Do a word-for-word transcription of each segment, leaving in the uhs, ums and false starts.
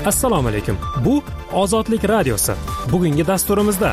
Assalomu alaykum. Bu Ozodlik radiosi. Bugungi dasturimizda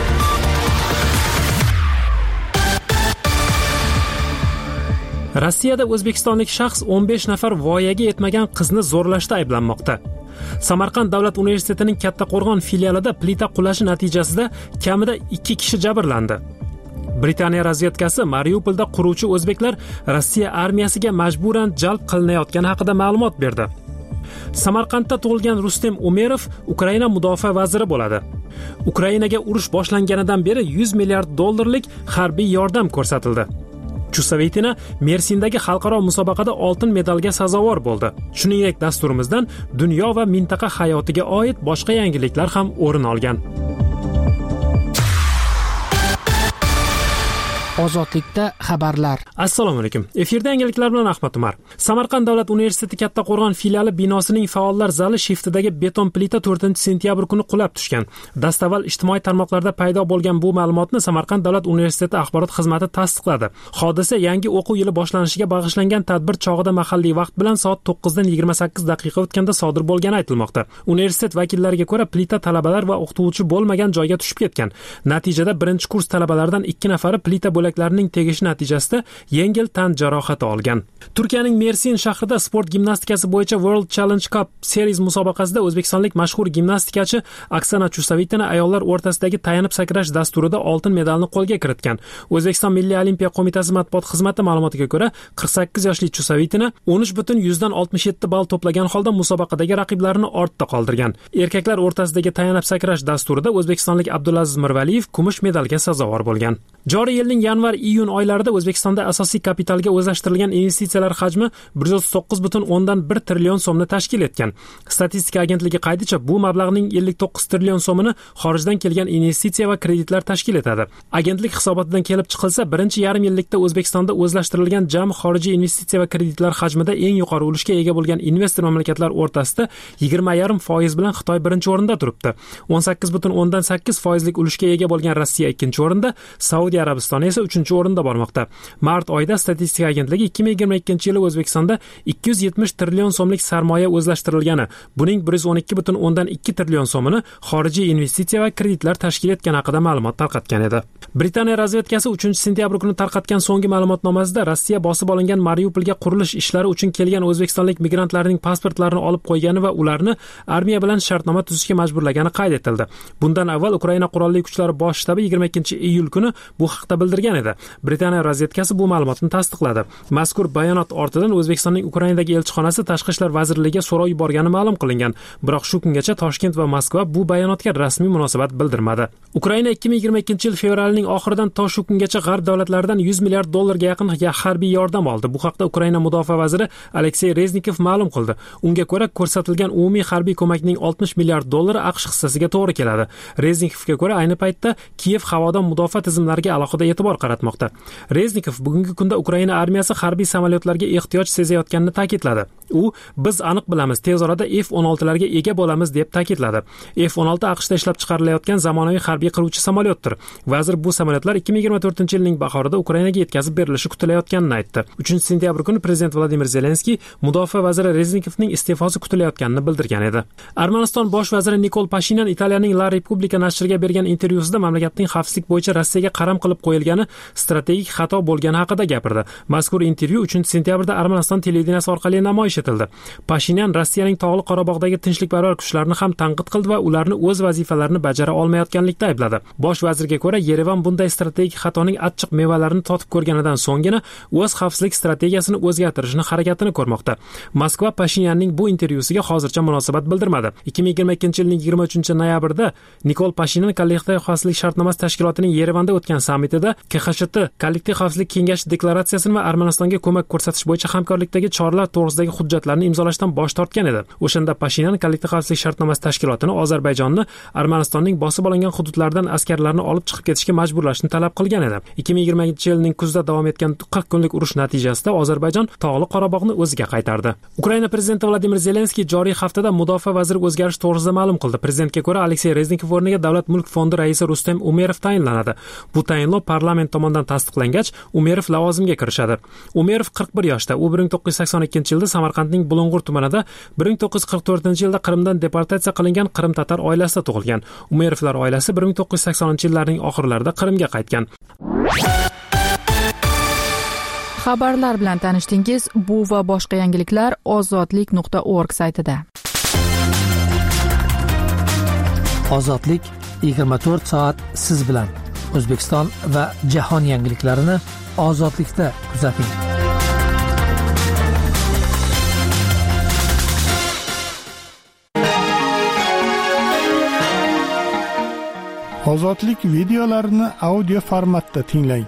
Rossiyada o'zbekistonlik shaxs o'n besh nafar voyaga yetmagan qizni zo'rlashda ayblanmoqda. Samarqand davlat universitetining Kattaqo'rg'on filialida plita qulashi natijasida kamida ikki kishi jabrlandi. Britaniya razvedkasi Mariupolda quruvchi o'zbeklar Rossiya armiyasiga majburan jalb qilinayotgani haqida ma'lumot berdi. Samarqandda tug'ilgan Rustem Umerov Ukraina mudofaa vaziri bo'ladi. Ukrainaga urush boshlanganidan beri yuz milliard dollarlik harbiy yordam ko'rsatildi. Chusovitina Mersindagi xalqaro musobaqada oltin medalga sazovor bo'ldi. Shuningdek, dasturimizdan dunyo va mintaqa hayotiga oid boshqa yangiliklar ham o'rin olgan. Ozodlikda xabarlar. Assalomu alaykum. Efirda yangiliklar bilan Ahmad Umar. Samarqand davlat universiteti Kattaqo'rg'on filiali binosining faollar zali shiftidagi beton plita to'rtinchi sentyabr kuni qulab tushgan. Dastavval ijtimoiy tarmoqlarda paydo bo'lgan bu ma'lumotni Samarqand davlat universiteti axborot xizmati tasdiqladi. Hodisa yangi o'quv yili boshlanishiga bag'ishlangan tadbir chog'ida mahalliy vaqt bilan soat to'qqizdan yigirma sakkiz daqiqa o'tganda sodir bo'lgani aytilmoqda. Universitet vakillariga ko'ra, plita talabalar va o'qituvchi bo'lmagan joyga tushib ketgan. Natijada birinchi kurs talabalaridan ikki nafari plita bo'laklarining tegishi natijasida yengil tan jarohati olgan. Turkiyaning Mersin shahrida sport gimnastikasi bo'yicha World Challenge Cup Series musobaqasida o'zbekistonlik mashhur gimnastikachi Oksana Chusovitina ayollar o'rtasidagi tayanib sakrash dasturida oltin medalni qo'lga kiritgan. O'zbekiston Milliy olimpiya qo'mitasi matbuot xizmati ma'lumotiga ko'ra, qirq sakkiz yoshli Chusovitina o'n uch butun yuzdan oltmish yetti ball to'plagan holda musobaqadagi raqiblarini ortda qoldirgan. Erkaklar o'rtasidagi tayanib sakrash dasturida o'zbekistonlik Abdulaziz Mirvaliyev kumush medalga sazovor bo'lgan. Joriy yilning yanvar-iyun oylarida O'zbekistonda asosiy kapitalga o'zlashtirilgan investitsiyalar hajmi bir yuz to'qqiz butun o'ndan bir trillion so'mni tashkil etgan. Statistika agentligi qaydicha, bu mablag'ning ellik to'qqiz trillion so'mini xorijdan kelgan investitsiya va kreditlar tashkil etadi. Agentlik hisobotidan kelib chiqilsa, birinchi yarim yillikda O'zbekistonda o'zlashtirilgan jami xorijiy investitsiya va kreditlar hajmida eng yuqori ulushga ega bo'lgan investor mamlakatlar o'rtasida yigirma yarim foiz bilan Xitoy birinchi o'rinda turibdi. o'n sakkiz butun o'ndan sakkiz foizlik ulushga ega bo'lgan Rossiya ikkinchi o'rinda, Saudiya Arabistoni esa uchinchi o'rinda bormoqda. Mart oyida statistika agentligi ikki ming yigirma ikkinchi yili O'zbekistonda ikki yuz yetmish trillion so'mlik sarmoya o'zlashtirilgani, buning bir yuz o'n ikki butun o'ndan ikki trillion so'mini xorijiy investitsiya va kreditlar tashkil etgani haqida ma'lumot tarqatgan edi. Britaniya razvedkasi uchinchi sentyabr kuni tarqatgan so'nggi ma'lumotnomasida Rossiya bosib olingan Mariupolga qurilish ishlari uchun kelgan o'zbekistonlik migrantlarning pasportlarini olib qo'ygani va ularni armiya bilan shartnoma tuzishga majburlagani qayd etildi. Bundan avval Ukraina qurolli kuchlari bosh shtabi yigirma ikkinchi iyul kuni bu haqda bildirgan edi. Britaniya razvedkasi bu ma'lumotni tasdiqladi. Mazkur bayonot ortidan O'zbekistonning Ukrainadagi elchixonasi Tashqi ishlar vazirligiga so'rov yuborgani ma'lum qilingan. Biroq shu kungacha Toshkent va Moskva bu bayonotga rasmiy munosabat bildirmadi. Ukraina ikki ming yigirma ikkinchi yil fevralning oxiridan to shu kungacha g'arb davlatlaridan yuz milliard dollarga yaqin harbiy yordam oldi. Bu haqda Ukraina mudofaa vaziri Aleksey Reznikov ma'lum qildi. Unga ko'ra, ko'rsatilgan umumiy harbiy ko'makning oltmish milliard dollari AQSh hissasiga to'g'ri keladi. Reznikovga ko'ra, ayni paytda Kiyev havodan mudofaa tizimlariga alohida e'tibor qaratmoqda. Reznikov bugungi kunda Ukraina armiyasi harbiy samolyotlarga ehtiyoj sezayotganini ta'kidladi. U, biz aniq bilamiz, tez orada F o'n olti larga ega bo'lamiz deb ta'kidladi. F o'n olti AQShda ishlab chiqarilayotgan zamonaviy harbiy qiruvchi samolyotdir. Vazir bu samolyotlar ikki ming yigirma to'rtinchi yilning bahorida Ukrainaga yetkazib berilishi kutilayotganini aytdi. uchinchi sentyabr kuni prezident Vladimir Zelenskiy mudofaa vaziri Reznikovning iste'fosi kutilayotganini bildirgan edi. Armaniston bosh vaziri Nikol Pashinyan Italiyaning La Repubblica nashriga bergan intervyusida mamlakatning xavfsizlik bo'yicha Rossiyaga qaram qilib qo'yilgani strategik xato bo'lgani haqida gapirdi. Mazkur intervyu uchinchi sentyabrda Armaniston televideniyasi orqali namoyish etildi. Pashinyan Rossiyaning Tog'li Qorabog'dagi tinchlikparvar kuchlarini ham tanqid qildi va ularni o'z vazifalarini bajara olmayotganlikda aybladi. Bosh vazirga ko'ra, Yerevan bunday strategik xatoning achchiq mevalarini totib ko'rganidan so'nggina o'z xavfsizlik strategiyasini o'zgartirishni harakatini ko'rmoqda. Moskva Pashinyanning bu intervyusiga hozircha munosabat bildirmadi. ikki ming yigirma ikkinchi yilning yigirma uchinchi noyabrida Nikol Pashinyan kollektiv xavfsizlik shartnomasi tashkilotining Yerevanda o'tgan sammitida K X Ch T kollektiv xavfsizlik kengashi deklaratsiyasini va Armanistonga ko'mak ko'rsatish bo'yicha hamkorlikdagi choralar to'g'risidagi hujjatlarni imzolashdan bosh tortgan edi. O'shanda Pashinyan kollektiv xavfsizlik shartnomasi tashkilotini Ozarbayjonni Armanistonning bosib olingan hududlaridan askarlarni olib chiqib ketishga majburlashni talab qilgan edi. ikki ming yigirmanchi yilning kuzida davom etgan qirq kunlik urush natijasida Ozarbayjon Tog'li Qorabog'ni o'ziga qaytardi. Ukraina prezidenti Vladimir Zelenskiy joriy haftada mudofaa vaziri o'zgarish to'g'risida ma'lum qildi. Prezidentga ko'ra, Aleksey Reznikov o'rniga Davlat mulk fondi raisi Rustem Umerov tayinlanadi. Bu tayinlov parlament parlament tomonidan tasdiqlangach, Umerov lavozimga kirishadi. Umerov qirq bir yoshda. U bir ming to'qqiz yuz sakson ikkinchi yilda Samarqandning Bulung'ur tumanida, bir ming to'qqiz yuz qirq to'rtinchi yilda Qrimdan deportatsiya qilingan Qrim tatar oilasida tug'ilgan. Umerovlar oilasi bir ming to'qqiz yuz saksoninchi yillarning oxirlarida Qrimga qaytgan. Xabarlar bilan tanishdingiz. Bu va boshqa yangiliklar ozodlik nuqta org saytida. Ozodlik yigirma to'rt soat siz bilan. O'zbekiston va jahon yangiliklarini ozodlikda kuzating. Ozodlik videolarini audio formatda tinglang.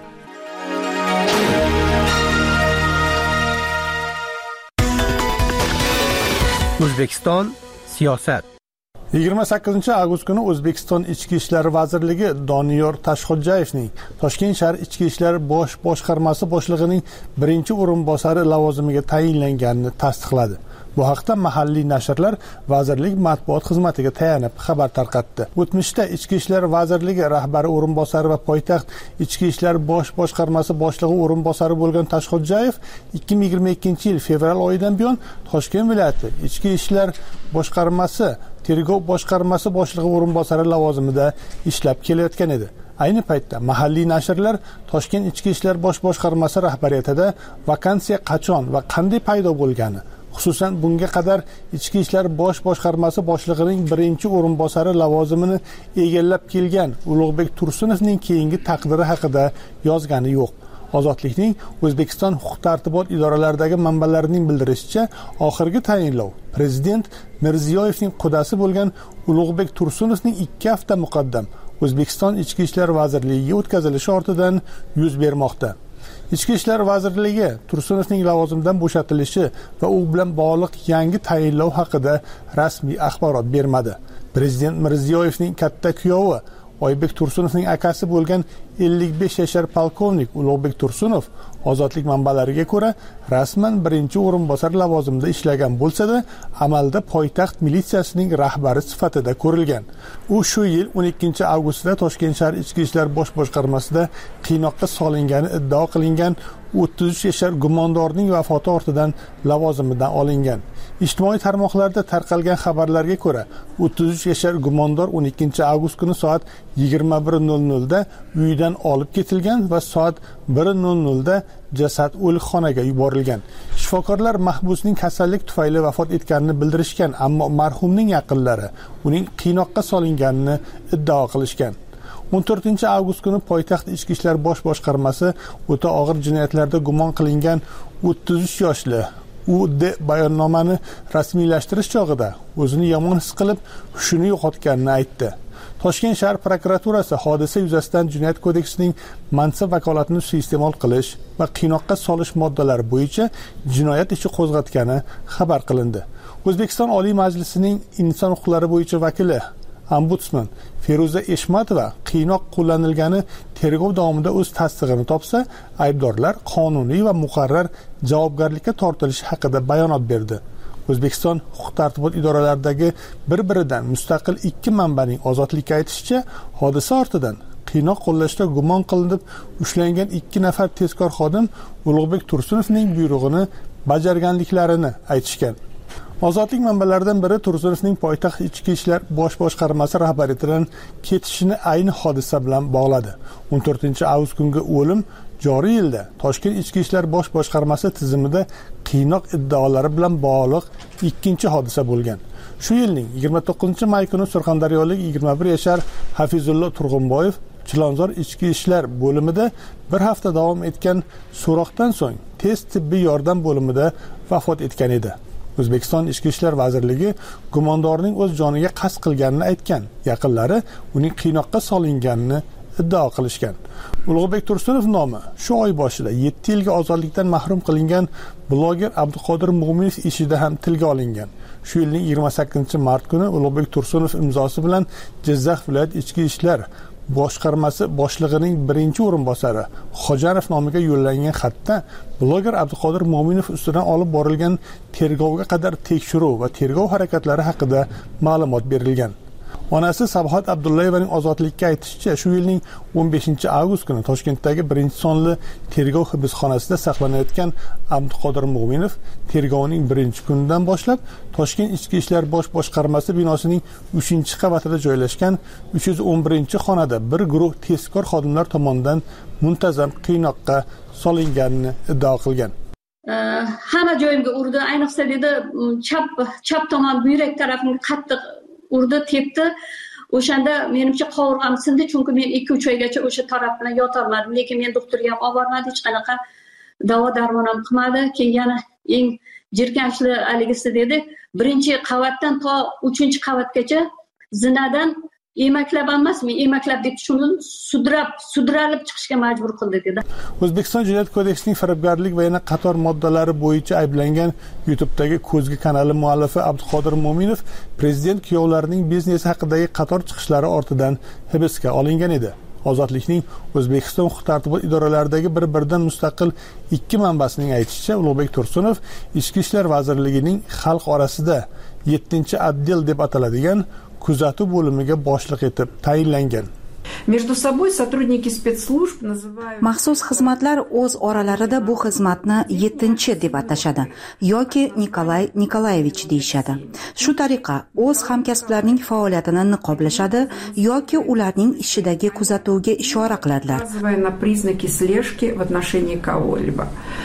O'zbekiston siyosat. yigirma sakkizinchi avgust kuni O'zbekiston Ichki ishlar vazirligi Doniyor Tashxodjayevning Toshkent shahar Ichki ishlar bosh boshqarmasi boshlig'ining birinchi o'rinbosari lavozimiga tayinlanganini tasdiqladi. Bu haqda mahalliy nashrlar vazirlik matbuot xizmatiga tayanib xabar tarqatdi. O'tmishda Ichki ishlar vazirligi rahbari o'rinbosari va poytaxt Ichki ishlar bosh boshqarmasi boshlig'i o'rinbosari bo'lgan Tashxodjayev ikki ming yigirma ikkinchi yil fevral oyidan buyon Toshkent viloyati Ichki ishlar boshqarmasi tergov boshqarmasi boshlig'i o'rinbosari lavozimida ishlab kelayotgan edi. Ayni paytda mahalliy nashrlar Toshkent Ichki ishlar bosh boshqarmasi rahbariyatida vakansiya qachon va qanday paydo bo'lgani, xususan bunga qadar Ichki ishlar bosh boshqarmasi boshlig'ining birinchi o'rinbosari lavozimini egallab kelgan Ulug'bek Tursunovning keyingi taqdiri haqida yozgani yo'q. Ozodlikning O'zbekiston huquq-tartibot idoralaridagi manbalarining bildirishicha, oxirgi tayinlov prezident Mirziyoyevning qudasi bo'lgan Ulug'bek Tursunovning ikki hafta muqaddam O'zbekiston Ichki ishlar vazirligiga o'tkazilishi ortidan yuz bermoqda. Ichki ishlar vazirligi Tursunovning lavozimdan bo'shatilishi va u bilan bog'liq yangi tayinlov haqida rasmiy axborot bermadi. Prezident Mirziyoyevning katta kuyovi Oybek Tursunovning akasi bo'lgan ellik besh yashar polkovnik Ulug'bek Tursunov ozodlik manbalariga ko'ra rasman birinchi o'rinbosar lavozimida ishlagan bo'lsa-da, amalda poytaxt militsiyasining rahbari sifatida ko'rilgan. U shu yil o'n ikkinchi avgustda Toshkent shahar Ichki ishlar bosh boshqarmasida qiynoqqa solingani iddao qilingan o'ttiz uch yashar gumondorning vafoti ortidan lavozimidan olingan. Ijtimoiy tarmoqlarda tarqalgan xabarlarga ko'ra, o'ttiz uch yashar gumondor o'n ikkinchi avgust kuni soat yigirma bir nol nol da uyidan olib ketilgan va soat bir nol nol da jasad o'likxonaga yuborilgan. Shifokorlar mahbusning kasallik tufayli vafot etganini bildirishgan, ammo marhumning yaqinlari uning qiynoqqa solinganini iddao qilishgan. o'n to'rtinchi avgust kuni poytaxt Ichki ishlar bosh boshqarmasi o'ta og'ir jinoyatlarda gumon qilingan o'ttiz uch yoshli U D bayonnomani rasmiylashtirish chog'ida o'zini yomon his qilib, hushini yo'qotganini aytdi. Toshkent shahar prokuraturasi hodisa yuzasidan Jinoyat kodeksining mansab vakolatini suiiste'mol qilish va qiynoqqa solish moddalari bo'yicha jinoyat ishi qo'zg'atgani xabar qilindi. O'zbekiston Oliy Majlisining inson huquqlari bo'yicha vakili Ombudsman Feruza Eshmatova qiynoq qo'llanilgani tergov davomida o'z tasdig'ini topsa, aybdorlar qonuniy va muqarrar javobgarlikka tortilishi haqida bayonot berdi. O'zbekiston huquq-tartibot idoralaridagi bir-biridan mustaqil ikki manbaning ozodlikka aytishicha, hodisa ortidan qiynoq qo'llashda gumon qilinib ushlangan ikki nafar tezkor xodim Ulug'bek Tursunovning buyrug'ini bajarganliklarini aytishgan. Ozodlik manbalaridan biri Tursunovning poytaxt Ichki ishlar bosh boshqarmasi rahbariyatidan ketishini ayni hodisa bilan bog'ladi. o'n to'rtinchi avgust kungi o'lim joriy yilda Toshkent Ichki ishlar bosh boshqarmasi tizimida qiynoq iddaolari bilan bog'liq ikkinchi hodisa bo'lgan. Shu yilning yigirma to'qqizinchi may kuni surxondaryolik yigirma bir yashar Hafizullo Turg'unboyev Chilonzor Ichki ishlar bo'limida bir hafta davom etgan so'roqdan so'ng tez tibbiy yordam bo'limida vafot etgan edi. O'zbekiston Ichki ishlar vazirligi gumondorning o'z joniga qasd qilganini aytgan. Yaqinlari uning qiynoqqa solinganini iddao qilishgan. Ulug'bek Tursunov nomi shu oy boshida yetti yilga ozodlikdan mahrum qilingan bloger Abduqodir Mo'minov ishida ham tilga olingan. Shu yilning yigirma sakkizinchi mart kuni Ulug'bek Tursunov imzosi bilan Jizzax viloyat ichki ishlar boshqarmasi boshlig'ining birinchi o'rinbosari Xo'janov nomiga yo'llangan xatda bloger Abduqodir Mo'minov ustidan olib borilgan tergovga qadar tekshiruv va tergov harakatlari haqida ma'lumot berilgan. Onasi Sabohat Abdullayevaning ozodlikka aytishicha, shu yilning o'n beshinchi avgust kuni Toshkentdagi birinchi sonli tergov hibsxonasida saqlanayotgan Abduqodir Mo'minov tergovning birinchi kunidan boshlab Toshkent Ichki ishlar bosh boshqarmasi binosining uchinchi qavatida joylashgan uch yuz o'n birinchi xonada bir guruh tezkor xodimlar tomonidan muntazam qiynoqqa solinganini iddao qilgan. Hamma joyimga urdi, ayniqsa dedi chap chap tomon buyrak tarafimga qattiq urdi, tepdi. O'shanda menimcha qovurg'am sindi, chunki men ikki uch oygacha o'sha taraf bilan yotolmadim, lekin men doktorga ham olib bormadi, hech qanaqa davo darmon ham qilmadi. Keyin yana eng jirkanchli haligisi dedi, birinchi qavatdan to uchinchi qavatgacha zinadan emaklab emasmi, emaklab deb shuni sudrab, sudralib chiqishga majbur qildi dedi. O'zbekiston Jinoyat kodeksining firibgarlik va yana qator moddalari bo'yicha ayblangan YouTube'dagi Ko'zgi kanali muallifi Abduqodir Mo'minov prezident kuyovlarining biznesi haqidagi qator chiqishlari ortidan hibsga olingan edi. Ozodlikning O'zbekiston huquq-tartibot idoralaridagi bir-biridan mustaqil ikki manbasining aytishicha, Ulug'bek Tursunov Ichki ishlar vazirligining xalq orasida yettinchi отдел deb ataladigan kuzatuv bo'limiga boshliq etib tayinlangan. Между собой сотрудники спецслужб называют Maxsus xizmatlar o'z oralarida bu xizmatni yettinchi deb atashadi yoki Nikolay Nikolayevich deyishadi. Shu tariqa o'z hamkasblarining faoliyatini niqoblashadi yoki ularning ishidagi kuzatuvga ishora qiladilar. на признаки слежки в отношении кого-либо.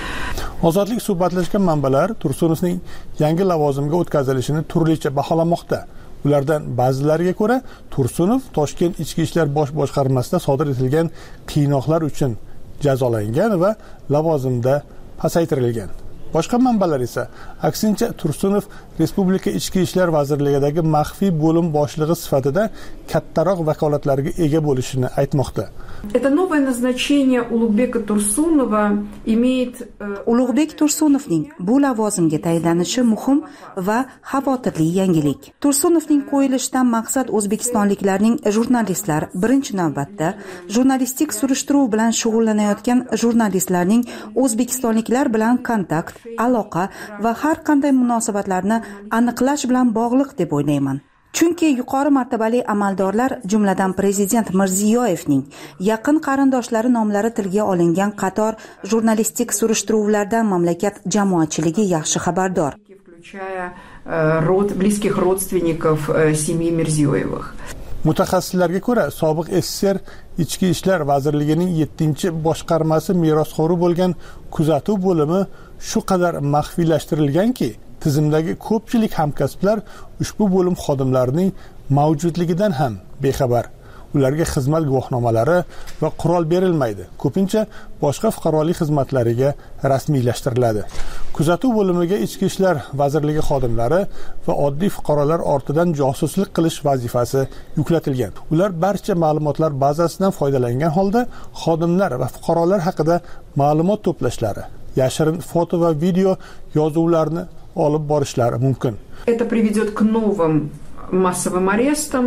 Ozodlik suhbatlashgan manbalar Tursunovning yangi lavozimga o'tkazilishini turlicha baholamoqda. Ulardan ba'zilariga ko'ra, Tursunov Toshkent Ichki ishlar bosh boshqarmasida sodir etilgan qiynoqlar uchun jazolangan va lavozimda pasaytirilgan. Boshqa manbalar esa aksincha Tursunov Respublika Ichki ishlar vazirligidagi maxfiy bo'lim boshlig'i sifatida kattaroq vakolatlarga ega bo'lishini aytmoqda. Это новое назначение Улугбека Турсунова имеет Ulug'bek Tursunovning bu lavozimga tayinlanishi muhim va xavotirli yangilik. Tursunovning qo'yilishidan maqsad o'zbekistonliklarning jurnalistlar, birinchi navbatda jurnalistik surishtiruv bilan shug'ullanayotgan jurnalistlarning o'zbekistonliklar bilan kontakt, aloqa va har qanday munosabatlarni aniqlash bilan bog'liq deb o'ylayman. Chunki yuqori martabali amaldorlar, jumladan prezident Mirziyoyevning yaqin qarindoshlari nomlari tilga olingan qator jurnalistik surishtiruvlardan mamlakat jamoatchiligi yaxshi xabardor. включая род близких родственников семьи Мирзиёевых. Mutaxassislarga ko'ra, sobiq S S R Ichki ishlar vazirligining yettinchi boshqarmasi merosxo'ri bo'lgan kuzatuv bo'limi shu qadar maxfiylashtirilganki, tizimdagi ko'pchilik hamkasblar ushbu bo'lim xodimlarining mavjudligidan ham bexabar. Ularga xizmat guvohnomalari va qurol berilmaydi. Ko'pincha boshqa fuqarolik xizmatlariga rasmiylashtiriladi. Kuzatuv bo'limiga Ichki ishlar vazirligi xodimlari va oddiy fuqarolar ortidan josuslik qilish vazifasi yuklatilgan. Ular barcha ma'lumotlar bazasidan foydalangan holda xodimlar va fuqarolar haqida ma'lumot to'plashlari, yashirin foto va video yozuvlarni olib borishlari mumkin. Это приведет к новым массовым арестам.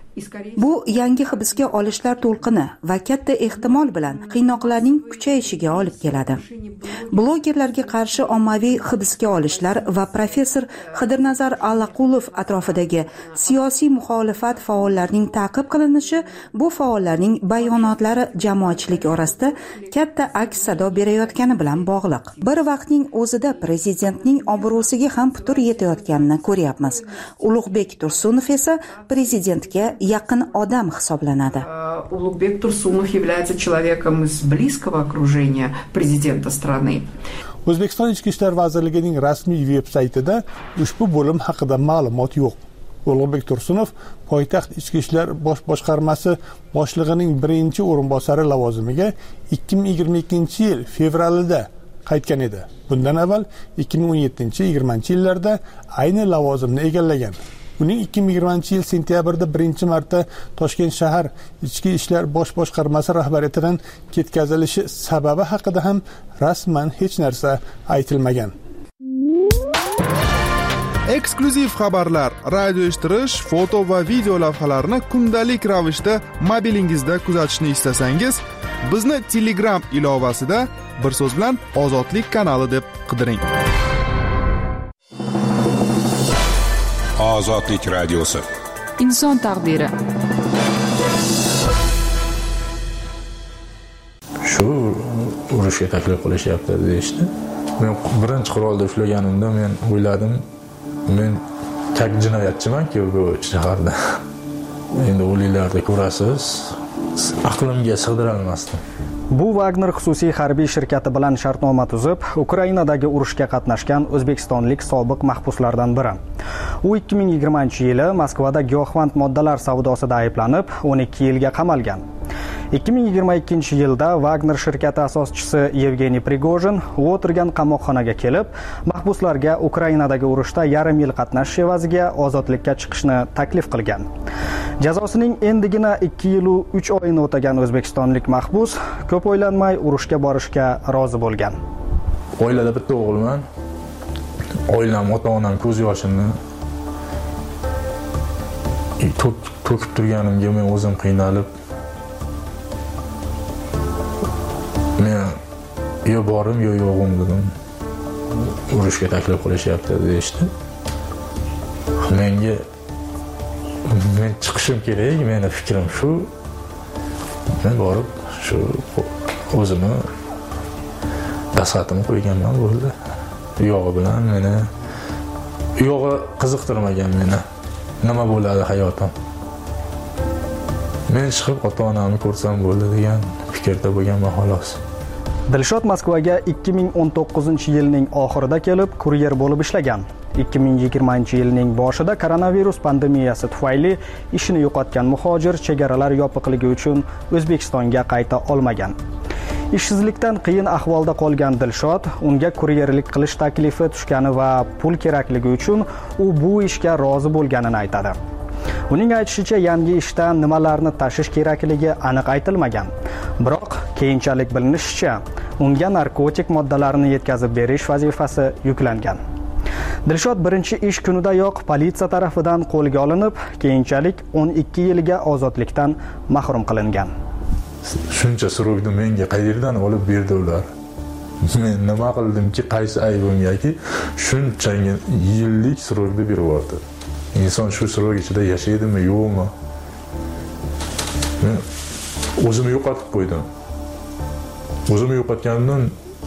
Bu yangi hibsga olishlar to'lqini va katta ehtimol bilan qiynoqlarning kuchayishiga olib keladi. Blogerlarga qarshi ommaviy hibsga olishlar va professor Xidirnazar Allaqulov atrofidagi siyosiy muxolifat faollarining ta'qib qilinishi bu faollarning bayonotlari jamoatchilik orasida katta aks sado berayotgani bilan bog'liq. Bir vaqtning o'zida prezidentning obro'siga ham putur yetayotganini ko'ryapmiz. Ulug'bek Tursunov esa prezidentga yaqin odam hisoblanadi. Улугбек Турсунов является человеком из близкого окружения президента страны. O'zbekiston Ichki ishlar vazirligining rasmiy veb-saytida ushbu bo'lim haqida ma'lumot yo'q. Ulug'bek Tursunov poytaxt Ichki ishlar bosh boshqarmasi boshlig'ining birinchi o'rinbosari lavozimiga ikki ming yigirma ikkinchi yil fevralida qaytgan edi. Bundan avval ikki ming o'n yettinchi yigirmanchi yillarda ayni lavozimni egallagan. Uning ikki ming yigirmanchi yil sentyabrda birinchi marta Toshkent shahar Ichki ishlar bosh boshqarmasi rahbariyatidan ketkazilishi sababi haqida ham rasman hech narsa aytilmagan. Eksklyuziv xabarlar, radio eshittirish, foto va video lavhalarni kundalik ravishda mobilingizda kuzatishni istasangiz, bizni Telegram ilovasida bir so'z bilan Ozodlik kanali deb qidiring. Ozodlik radiosi. inson taqdiri. Shu urushga taklif qilishyapti deyishdi. Men birinchi qurolda ushlaganimda men o'yladim, men kak jinoyatchiman-ku bu shaharda. Endi o'liklarda ko'rasiz, aqlimga sig'dira olmasdim. Bu Wagner xususiy harbiy shirkati bilan shartnoma tuzib, Ukrainadagi urushga qatnashgan o'zbekistonlik sobiq mahbuslardan biri. U ikki ming yigirmanchi yili Moskvada giyohvand moddalar savdosida ayblanib, o'n ikki yilga qamalgan. ikki ming yigirma ikkinchi yilda Wagner shirkati asoschisi Yevgeniy Prigojin u o'tirgan qamoqxonaga kelib, mahbuslarga Ukrainadagi urushda yarim yil qatnashish evaziga ozodlikka chiqishni taklif qilgan. Jazosining endigina ikki yil u uch oyini o'tagan o'zbekistonlik mahbus ko'p o'ylanmay urushga borishga rozi bo'lgan. Oilada bitta o'g'ilman. Oilam, ota-onam ko'z yoshimni to'kib turganimga men o'zim qiynalib, men yo borim yo yo'g'im dedim. Urushga taklif qilishyapti deyishdi. Menga men chiqishim kerak, meni fikrim shu. Men borib shu o'zimni dastxatimni qo'yganman bo'ldi. Uyog'i bilan meni uyog'i qiziqtirmagan meni. Nima bo'ladi hayotim? Men chiqib ota-onamni ko'rsam bo'ldi degan fikrda bo'lganman xolos. Dilshod Moskvaga ikki ming o'n to'qqizinchi yilning oxirida kelib kuryer bo'lib ishlagan. ikki ming yigirmanchi yilning boshida koronavirus pandemiyasi tufayli ishini yo'qotgan muhojir chegaralar yopiqligi uchun O'zbekistonga qayta olmagan. Ishsizlikdan qiyin ahvolda qolgan Dilshod unga kuryerlik qilish taklifi tushgani va pul kerakligi uchun u bu ishga rozi bo'lganini aytadi. Uning aytishicha, yangi ishdan nimalarni tashish kerakligi aniq aytilmagan. Biroq keyinchalik bilinishicha, unga narkotik moddalarni yetkazib berish vazifasi yuklangan. Dilshod birinchi ish kunidayoq politsiya tarafidan qo'lga olinib, keyinchalik o'n ikki yilga ozodlikdan mahrum qilingan. Shuncha surug'ni menga qayerdan olib berdi ular? Men nima qildimki, qaysi aybimgaki shuncha yillik surug'ni berib yubordi? İnson shu surug' ichida yashaydimi, yo'qmi? Men o'zimni yo'qotib qo'ydim. O'zimni yo'qotganimdan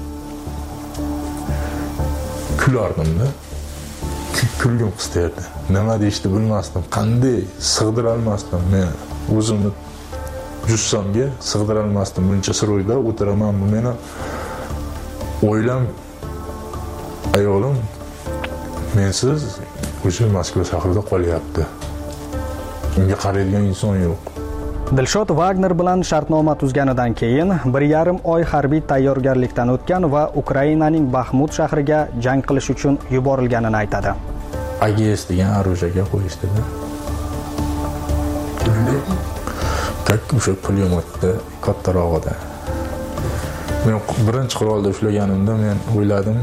kulardim-da. Kulgim qistardi. Nima deyishni bilmasdim, qanday sig'dira olmasdim men o'zimni jussamga sig'dira olmasdim. Buncha surug'da o'tiraman, meni o'ylam ayolim mensiz o'sha Moskva shahrida qolyapti. Unga qaraydigan inson yo'q. Dilshod Wagner bilan shartnoma tuzganidan keyin bir yarim oy harbiy tayyorgarlikdan o'tgan va Ukrainaning Baxmut shahriga jang qilish uchun yuborilganini aytadi. A G S degan orужияga qo'yishdi-da. Tak o'sha pulemyotda kattarog'ida. Men birinchi qurolda ushlaganimda men o'yladim,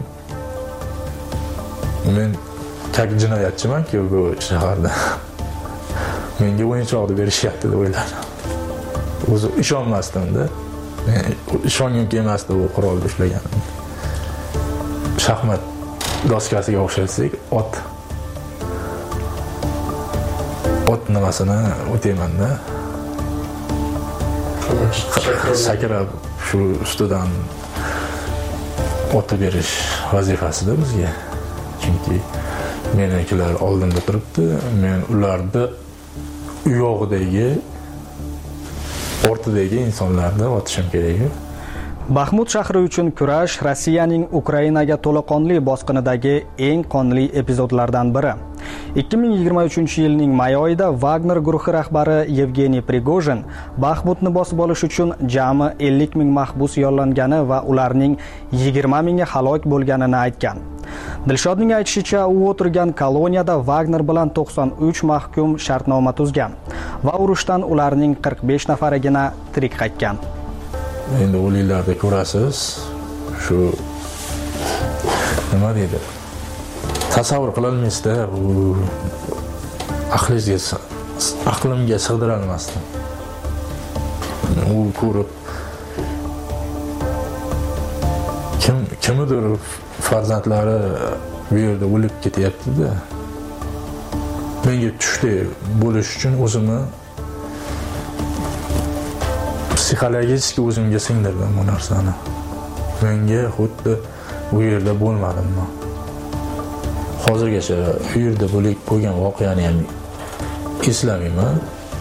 men kak jinoyatchiman-ku bu shaharda. Menga o'yinchoqni berishyapti deb o'yladim. O'zim ishonmasdim-da. Men ishongim kelmasdi bu qurolni ushlaganim. Shaxmat doskasiga o'xshatsak, ot ot nimasini o'tayman-da. Sakrab shu ustidan o'tib berish vazifasida bizga. Chunki menikilar oldinda turibdi, men ularni uyog'idagi o'rtadagi insonlarni otishim kerak. Baxmut shahri uchun kurash Rossiyaning Ukrainaga to'laqonli bosqinidagi eng qonli epizodlardan biri. ikki ming yigirma uchinchi yilning may oyida Wagner guruhi rahbari Yevgeniy Prigojin Baxmutni bosib olish uchun jami ellik ming mahbus yollangani va ularning yigirma mingi halok bo'lganini aytgan. Dilshodning aytishicha, u o'tirgan koloniyada Wagner bilan to'qson uch mahkum shartnoma tuzgan va urushdan ularning qirq besh nafarigina tirik qaytgan. Endi o'liklarda ko'rasiz, shu nima deydi? Tasavvur qila olmaysizda, u aqlingizga aqlimga sig'dira olmasdim. U ko'rib kim kimdir farzandlari bu yerda o'lib ketyapti-da. menga tushdi bo'lish uchun o'zimni psixologik o'zimga singdirdim bu narsani. Menga xuddi u yerda bo'lmadim men. Hozirgacha u yerda bo'lgan voqeani ham eslamayman.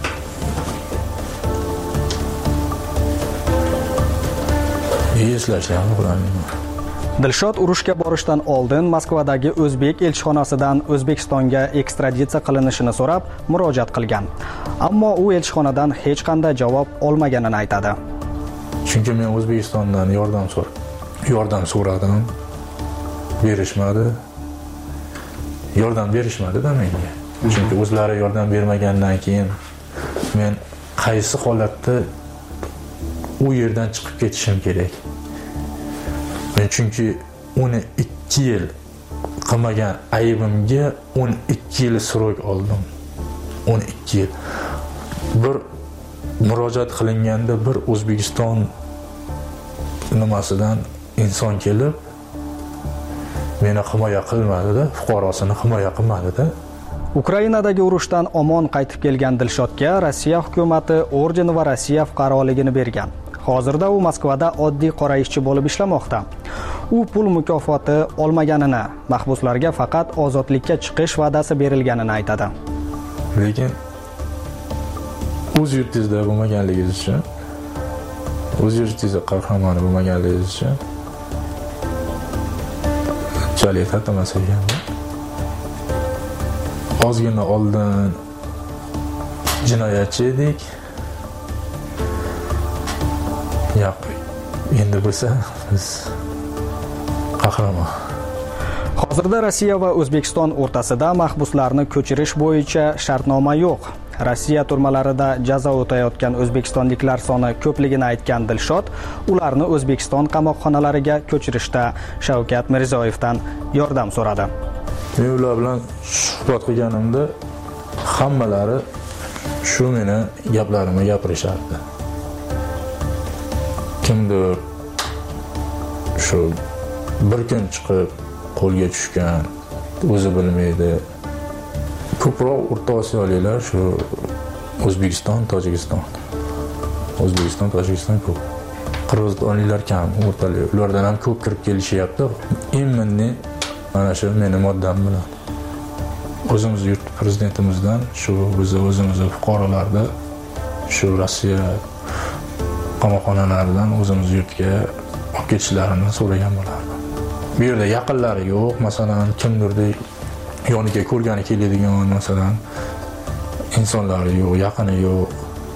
Eslashni ham bilmayman. Dilshod urushga borishdan oldin Moskvadagi o'zbek elchixonasidan O'zbekistonga ekstraditsiya qilinishini so'rab murojaat qilgan. Ammo u elchixonadan hech qanday javob olmaganini aytadi. Chunki men O'zbekistondan yordam so'radim. Yordam so'radim. Berishmadi. Yordam berishmadi-da menga. Chunki o'zlari yordam bermagandan keyin men qaysi holatda u yerdan chiqib ketishim kerak. Men chunki o'n ikki yil qilmagan aybimga o'n ikki yil surok oldim. o'n ikki yil. Bir murojaat qilinganda bir O'zbekiston nimasidan inson kelib meni himoya qilmadi-da, fuqarosini himoya qilmadi-da. Ukrainadagi urushdan omon qaytib kelgan Dilshodga Rossiya hukumatı orden va Rossiya fuqaroligini bergan. Hozirda u Moskvada oddiy qora ishchi bo'lib ishlamoqda. U pul mukofoti olmaganini, mahbuslarga faqat ozodlikka chiqish va'dasi berilganini aytadi. Lekin o'z yurtingizda bo'lmaganligingiz uchun, o'z yurtingizda qahramoni bo'lmaganligingiz uchun chalik tatamasa ekan. Ozgina oldin jinoyatchi edik. Yo'q, endi bo'lsa biz qahramon. Hozirda Rossiya va O'zbekiston o'rtasida mahbuslarni ko'chirish bo'yicha shartnoma yo'q. Rossiya turmalarida jazo o'tayotgan o'zbekistonliklar soni ko'pligini aytgan Dilshod, ularni O'zbekiston qamoqxonalariga ko'chirishda Shavkat Mirziyoyevdan yordam so'radi. Men ular bilan suhbat qilganimda hammalari shu meni gaplarimni gapirishardi. Kimdir shu bir kun chiqib qo'lga tushgan, o'zi bilmaydi. Ko'proq O'rta Osiyoliklar shu O'zbekiston, Tojikiston. O'zbekiston, Tojikiston ko'p. Qirg'izistonliklar kam, o'rtalik. Ulardan ham ko'p kirib kelishyapti. Imminni mana shu meni moddam bilan. O'zimiz yurt prezidentimizdan shu bizni o'zimiz fuqarolarda shu Rossiya qamoqxonalaridan o'zimiz yurtga olib ketishlarini so'ragan bo'lardim. Bu yerda yaqinlari yo'q, masalan, kimdirdi yoniga ko'rgani keladigan masalan insonlari yo'q, yaqini yo'q.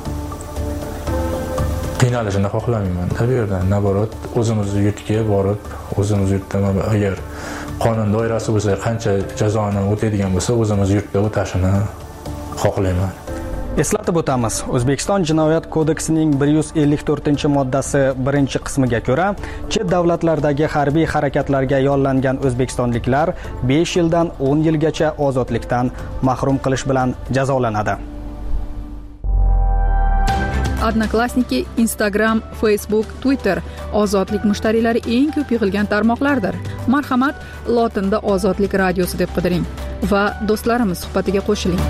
Qiynalishini xohlamayman. Bu yerda naborot o'zimiz yurtga borib, o'zimiz yurtda agar qonun doirasi bo'lsa, qancha jazoni o'taydigan bo'lsa, o'zimiz yurtda o'tashini xohlayman. Eslatib o'tamiz, O'zbekiston Jinoyat kodeksining bir yuz ellik to'rtinchi moddasi birinchi qismiga ko'ra, chet davlatlardagi harbiy harakatlarga yollangan o'zbekistonliklar besh yildan o'n yilgacha ozodlikdan mahrum qilish bilan jazolanadi. Odnoklassniki, Instagram, Facebook, Twitter ozodlik mushtariylari eng ko'p yig'ilgan tarmoqlardir. Marhamat, lotinda Ozodlik radiosi deb qidiring va do'stlarimiz suhbatiga qo'shiling.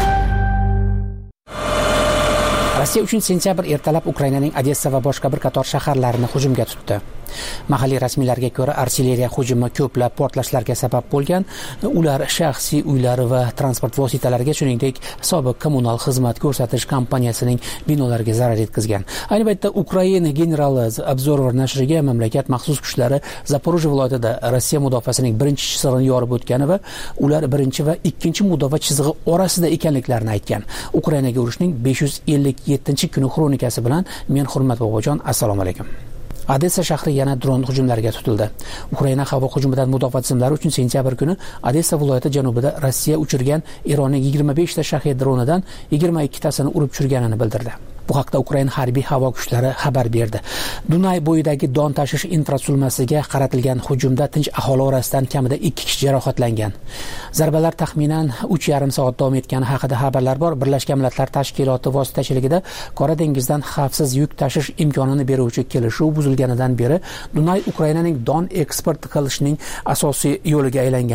Rossiya uchinchi sentyabr ertalab Ukrainaning Odessa va boshqa bir qator shaharlarini hujumga tutdi. Mahalliy rasmiylarga ko'ra, artilleriya hujumi ko'plab portlashlarga sabab bo'lgan. Ular shaxsiy uylari va transport vositalariga, shuningdek, sobiq kommunal xizmat ko'rsatish kompaniyasining binolariga zarar yetkazgan. Ayni paytda Ukraina generali Observer nashriga mamlakat maxsus kuchlari Zaporojye viloyatida Rossiya mudofaasining birinchi chizig'ini yorib o'tgani va ular birinchi va ikkinchi mudofaa chizig'i orasida ekanliklarini aytgan. Ukrainaga urushning besh yuz ellik yettinchi kuni xronikasi bilan men Hurmat Bobojon, assalomu alaykum. Odessa shahri yana dron hujumlariga tutildi. Ukraina havo hujumidan mudofaa tizimlari uchinchi sentyabr kuni Odessa viloyati janubida Rossiya uchirgan Eronning yigirma besh ta shahid dronidan yigirma ikki tasini urib tushirganini bildirdi. Bu haqda Ukraina harbiy havo kuchlari xabar berdi. Dunay bo'yidagi don tashish infratuzilmasiga qaratilgan hujumda tinch aholi orasidan kamida ikki kishi jarohatlangan. Zarbalar taxminan uch yarim soat davom etgani haqida xabarlar bor. Birlashgan Millatlar Tashkiloti vositachiligida Qora dengizdan xavfsiz yuk tashish imkonini beruvchi kelishuv buzilganidan beri Dunay Ukrainaning don eksport qilishning asosiy yo'liga aylangandi.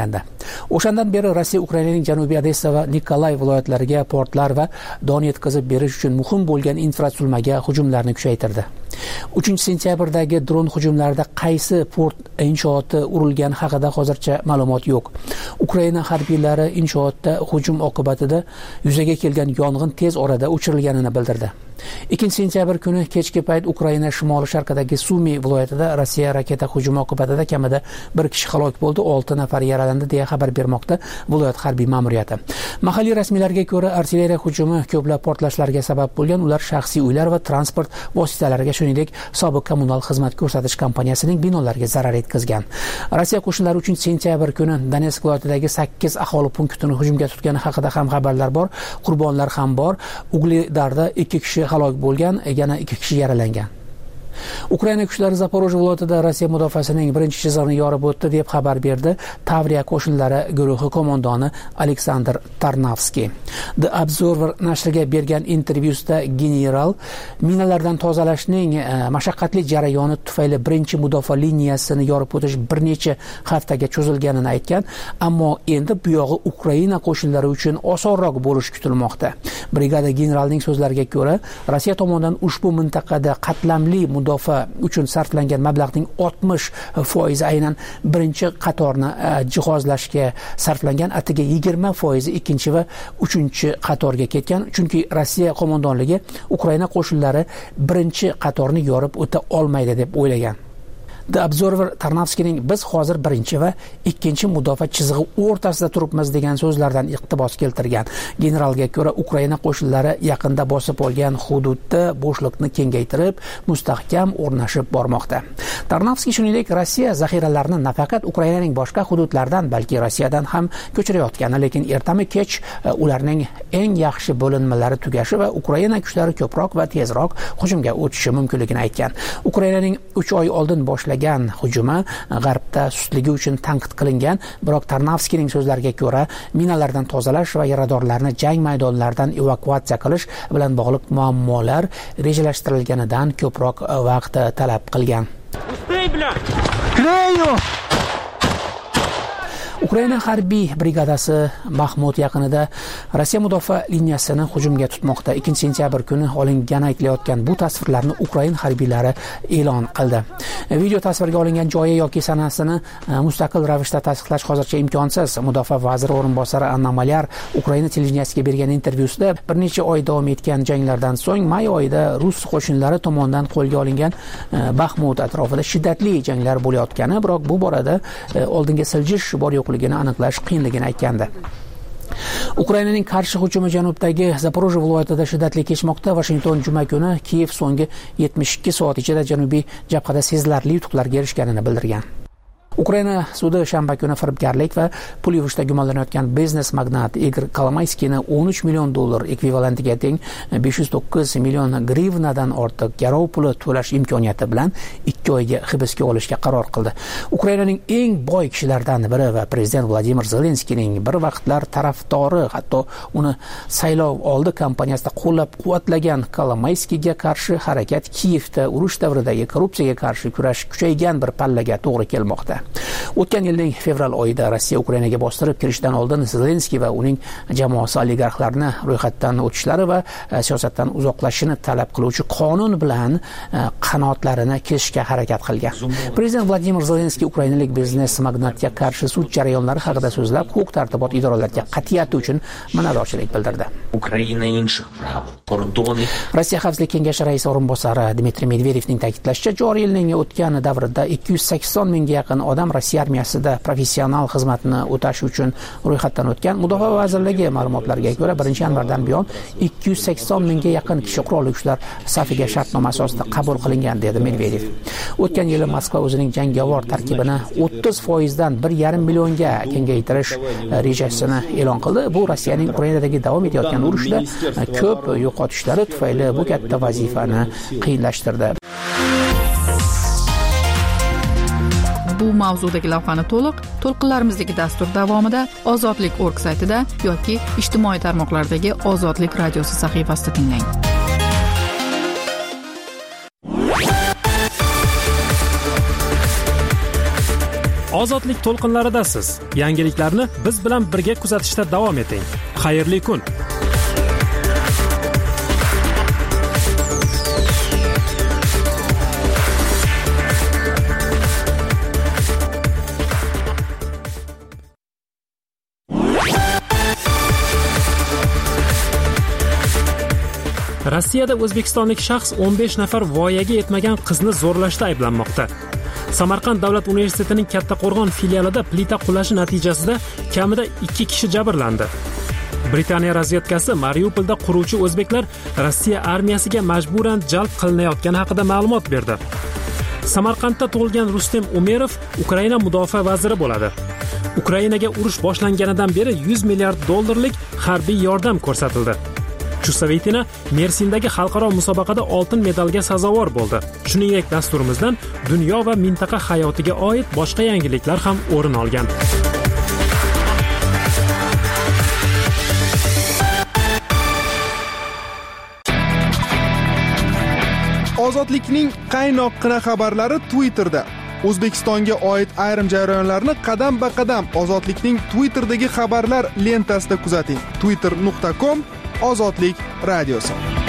O'shandan beri Rossiya Ukrainaning Janubiy Odessa va Nikolay viloyatlariga portlar va don yetkazib berish uchun muhim bo'lgan infratuzilmaga hujumlarni kuchaytirdi. uchinchi sentyabrdagi dron hujumlarida qaysi port inshooti urilgani haqida hozircha ma'lumot yo'q. Ukraina harbiylari inshootda hujum oqibatida yuzaga kelgan yong'in tez orada o'chirilganini bildirdi. ikkinchi sentyabr kuni kechki payt Ukraina shimoli sharqidagi Sumi viloyatida Rossiya raketa hujumi oqibatida kamida bir kishi halok bo'ldi, olti nafar yaralandi deya xabar bermoqda viloyat harbiy ma'muriyati. Mahalliy rasmiylarga ko'ra, artilleriya hujumi ko'plab portlashlarga sabab bo'lgan. Ular shaxsiy uylar va transport vositalariga, shuningdek, sobiq kommunal xizmat ko'rsatish kompaniyasining binolariga zarar yetkazgan. Rossiya qo'shinlari uchinchi sentyabr kuni Donetsk viloyatidagi sakkiz aholi punktini hujumga tutgani haqida ham xabarlar bor. Qurbonlar ham bor. Ugledarda ikki kishi halok bo'lgan, yana ikki kishi yaralangan. Ukraina kuchlari Zaporojye viloyatida Rossiya mudofaasining birinchi chizig'ini yorib o'tdi deb xabar berdi Tavriya qo'shinlari guruhi qo'mondoni Aleksandr Tarnavskiy. The Observer nashriga bergan intervyusida general minalardan tozalashning mashaqqatli jarayoni tufayli birinchi mudofaa liniyasini yorib o'tish bir necha haftaga cho'zilganini aytgan, ammo endi bu yog'i Ukraina qo'shinlari uchun osonroq bo'lishi kutilmoqda. Brigada generalning so'zlariga ko'ra, Rossiya tomonidan ushbu mintaqada qatlamli mudofaa uchun sarflangan mablag'ning oltmish foizi aynan birinchi qatorni jihozlashga sarflangan, atiga yigirma foizi ikkinchi va uchinchi qatorga ketgan. Chunki Rossiya qo'mondonligi Ukraina qo'shinlari birinchi qatorni yorib o'ta olmaydi deb o'ylagan. The Observer Tarnavskiyning biz hozir birinchi va ikkinchi mudofaa chizig'i o'rtasida turibmiz degan so'zlardan iqtibos keltirgan. Generalga ko'ra, Ukraina qo'shinlari yaqinda bosib olgan hududda bo'shliqni kengaytirib, mustahkam o'rnashib bormoqda. Tarnavskiy shuningdek, Rossiya zaxiralarini nafaqat Ukrainaning boshqa hududlaridan, balki Rossiyadan ham ko'chirayotgani, lekin ertami kech ularning eng yaxshi bo'linmalari tugashi va Ukraina kuchlari ko'proq va tezroq hujumga o'tishi mumkinligini aytgan. Ukrainaning uch oy oldin boshlagan hujumi g'arbda sustligi uchun tanqid qilingan, biroq Tarnavskiyning so'zlariga ko'ra, minalardan tozalash va yaradorlarni jang maydonlaridan evakuatsiya qilish bilan bog'liq muammolar rejalashtirilganidan ko'proq vaqt talab qilgan. Ukraina harbiy brigadasi Baxmut yaqinida Rossiya mudofaa liniyasini hujumga tutmoqda. ikkinchi sentyabr kuni olingani aytilayotgan bu tasvirlarni Ukraina harbiylari e'lon qildi. Video tasvirga olingan joyi yoki sanasini mustaqil ravishda tasdiqlash hozircha imkonsiz. Mudofaa vaziri o'rinbosari Anna Malyar Ukraina televideniyasiga bergan intervyusida bir necha oy davom etgan janglardan so'ng may oyida rus qo'shinlari tomonidan qo'lga olingan Baxmut atrofida shiddatli janglar bo'layotgani, biroq bu borada oldinga siljish bor yo'qligini aniqlash qiyinligini aytgandi. Ukrainaning qarshi hujumi janubdagi Zaporojye viloyatida shiddatli kechmoqda. Washington juma kuni Kiyev so'nggi yetmish ikki soat ichida janubiy jabhada sezilarli yutuqlarga erishganini bildirgan. Ukraina sudi shanba kuni firibgarlik va pul yuvishda gumonlanayotgan biznes magnat Igor Kolomayskiyni o'n uch million dollar ekvivalentiga teng besh yuz to'qqiz million grivnadan ortiq garov puli to'lash imkoniyati bilan ikki oyga hibsga olishga qaror qildi. Ukrainaning eng boy kishilaridan biri va prezident Vladimir Zelenskiyning bir vaqtlar tarafdori, hatto uni saylov oldi kampaniyasida qo'llab-quvvatlagan Kolomayskiyga qarshi harakat Kiyevda urush davridagi korrupsiyaga qarshi kurash kuchaygan bir pallaga to'g'ri kelmoqda. O'tgan yilning fevral oyida Rossiya Ukrainaga bostirib kirishdan oldin Zelenskiy va uning jamoasi oligarxlarni ro'yxatdan o'tishlari va siyosatdan uzoqlashishini talab qiluvchi qonun bilan qanotlarini kesishga harakat qilgan. Prezident Vladimir Zelenskiy ukrainalik biznes magnatga qarshi sud jarayonlari haqida so'zlab, huquq-tartibot idoralariga qat'iyati uchun minnatdorchilik bildirdi. Rossiya Xavfsizlik kengashi raisi o'rinbosari Dmitriy Medvedevning ta'kidlashicha, joriy yilning o'tgan davrida ikki yuz sakson mingga yaqin odam Rossiya armiyasida professional xizmatni o'tash uchun ro'yxatdan o'tgan. Mudofaa vazirligi ma'lumotlariga ko'ra, birinchi yanvardan buyon ikki yuz sakson mingga yaqin kishi qurolli kuchlar safiga shartnoma asosida qabul qilingan, dedi Medvedev. O'tgan yili Moskva o'zining jangovar tarkibini o'ttiz foizdan bir yarim millionga kengaytirish rejasini e'lon qildi. Bu Rossiyaning Ukrainadagi davom etayotgan urushda ko'p yo'qotishlari tufayli bu katta vazifani qiyinlashtirdi. Bu mavzudagi lavhani to'liq to'lqinlarimizdagi dastur davomida ozodlik точка org saytida yoki ijtimoiy tarmoqlardagi Ozodlik radiosi sahifasida tinglang. Ozodlik to'lqinlaridasiz. Yangiliklarni biz bilan birga kuzatishda davom eting. Xayrli kun. Rossiyada o'zbekistonlik shaxs o'n besh nafar voyaga yetmagan qizni zo'rlashda ayblanmoqda. Samarqand davlat universitetining Kattaqo'rg'on filialida plita qulashi natijasida kamida ikki kishi jabrlandi. Britaniya razvedkasi Mariupolda quruvchi o'zbeklar Rossiya armiyasiga majburan jalb qilinayotgani haqida ma'lumot berdi. Samarqandda tug'ilgan Rustem Umerov Ukraina mudofaa vaziri bo'ladi. Ukrainaga urush boshlanganidan beri yuz milliard dollarlik harbiy yordam ko'rsatildi. Chusovitina Mersindagi xalqaro musobaqada oltin medalga sazovor bo'ldi. Shuningdek, dasturimizdan dunyo va mintaqa hayotiga oid boshqa yangiliklar ham o'rin olgan. Ozodlikning qaynoqqina xabarlari Twitterda. O'zbekistonga oid ayrim jarayonlarni qadam-ba-qadam Ozodlikning Twitterdagi xabarlar lentasida kuzating. twitter nuqta com Ozodlik radiosi.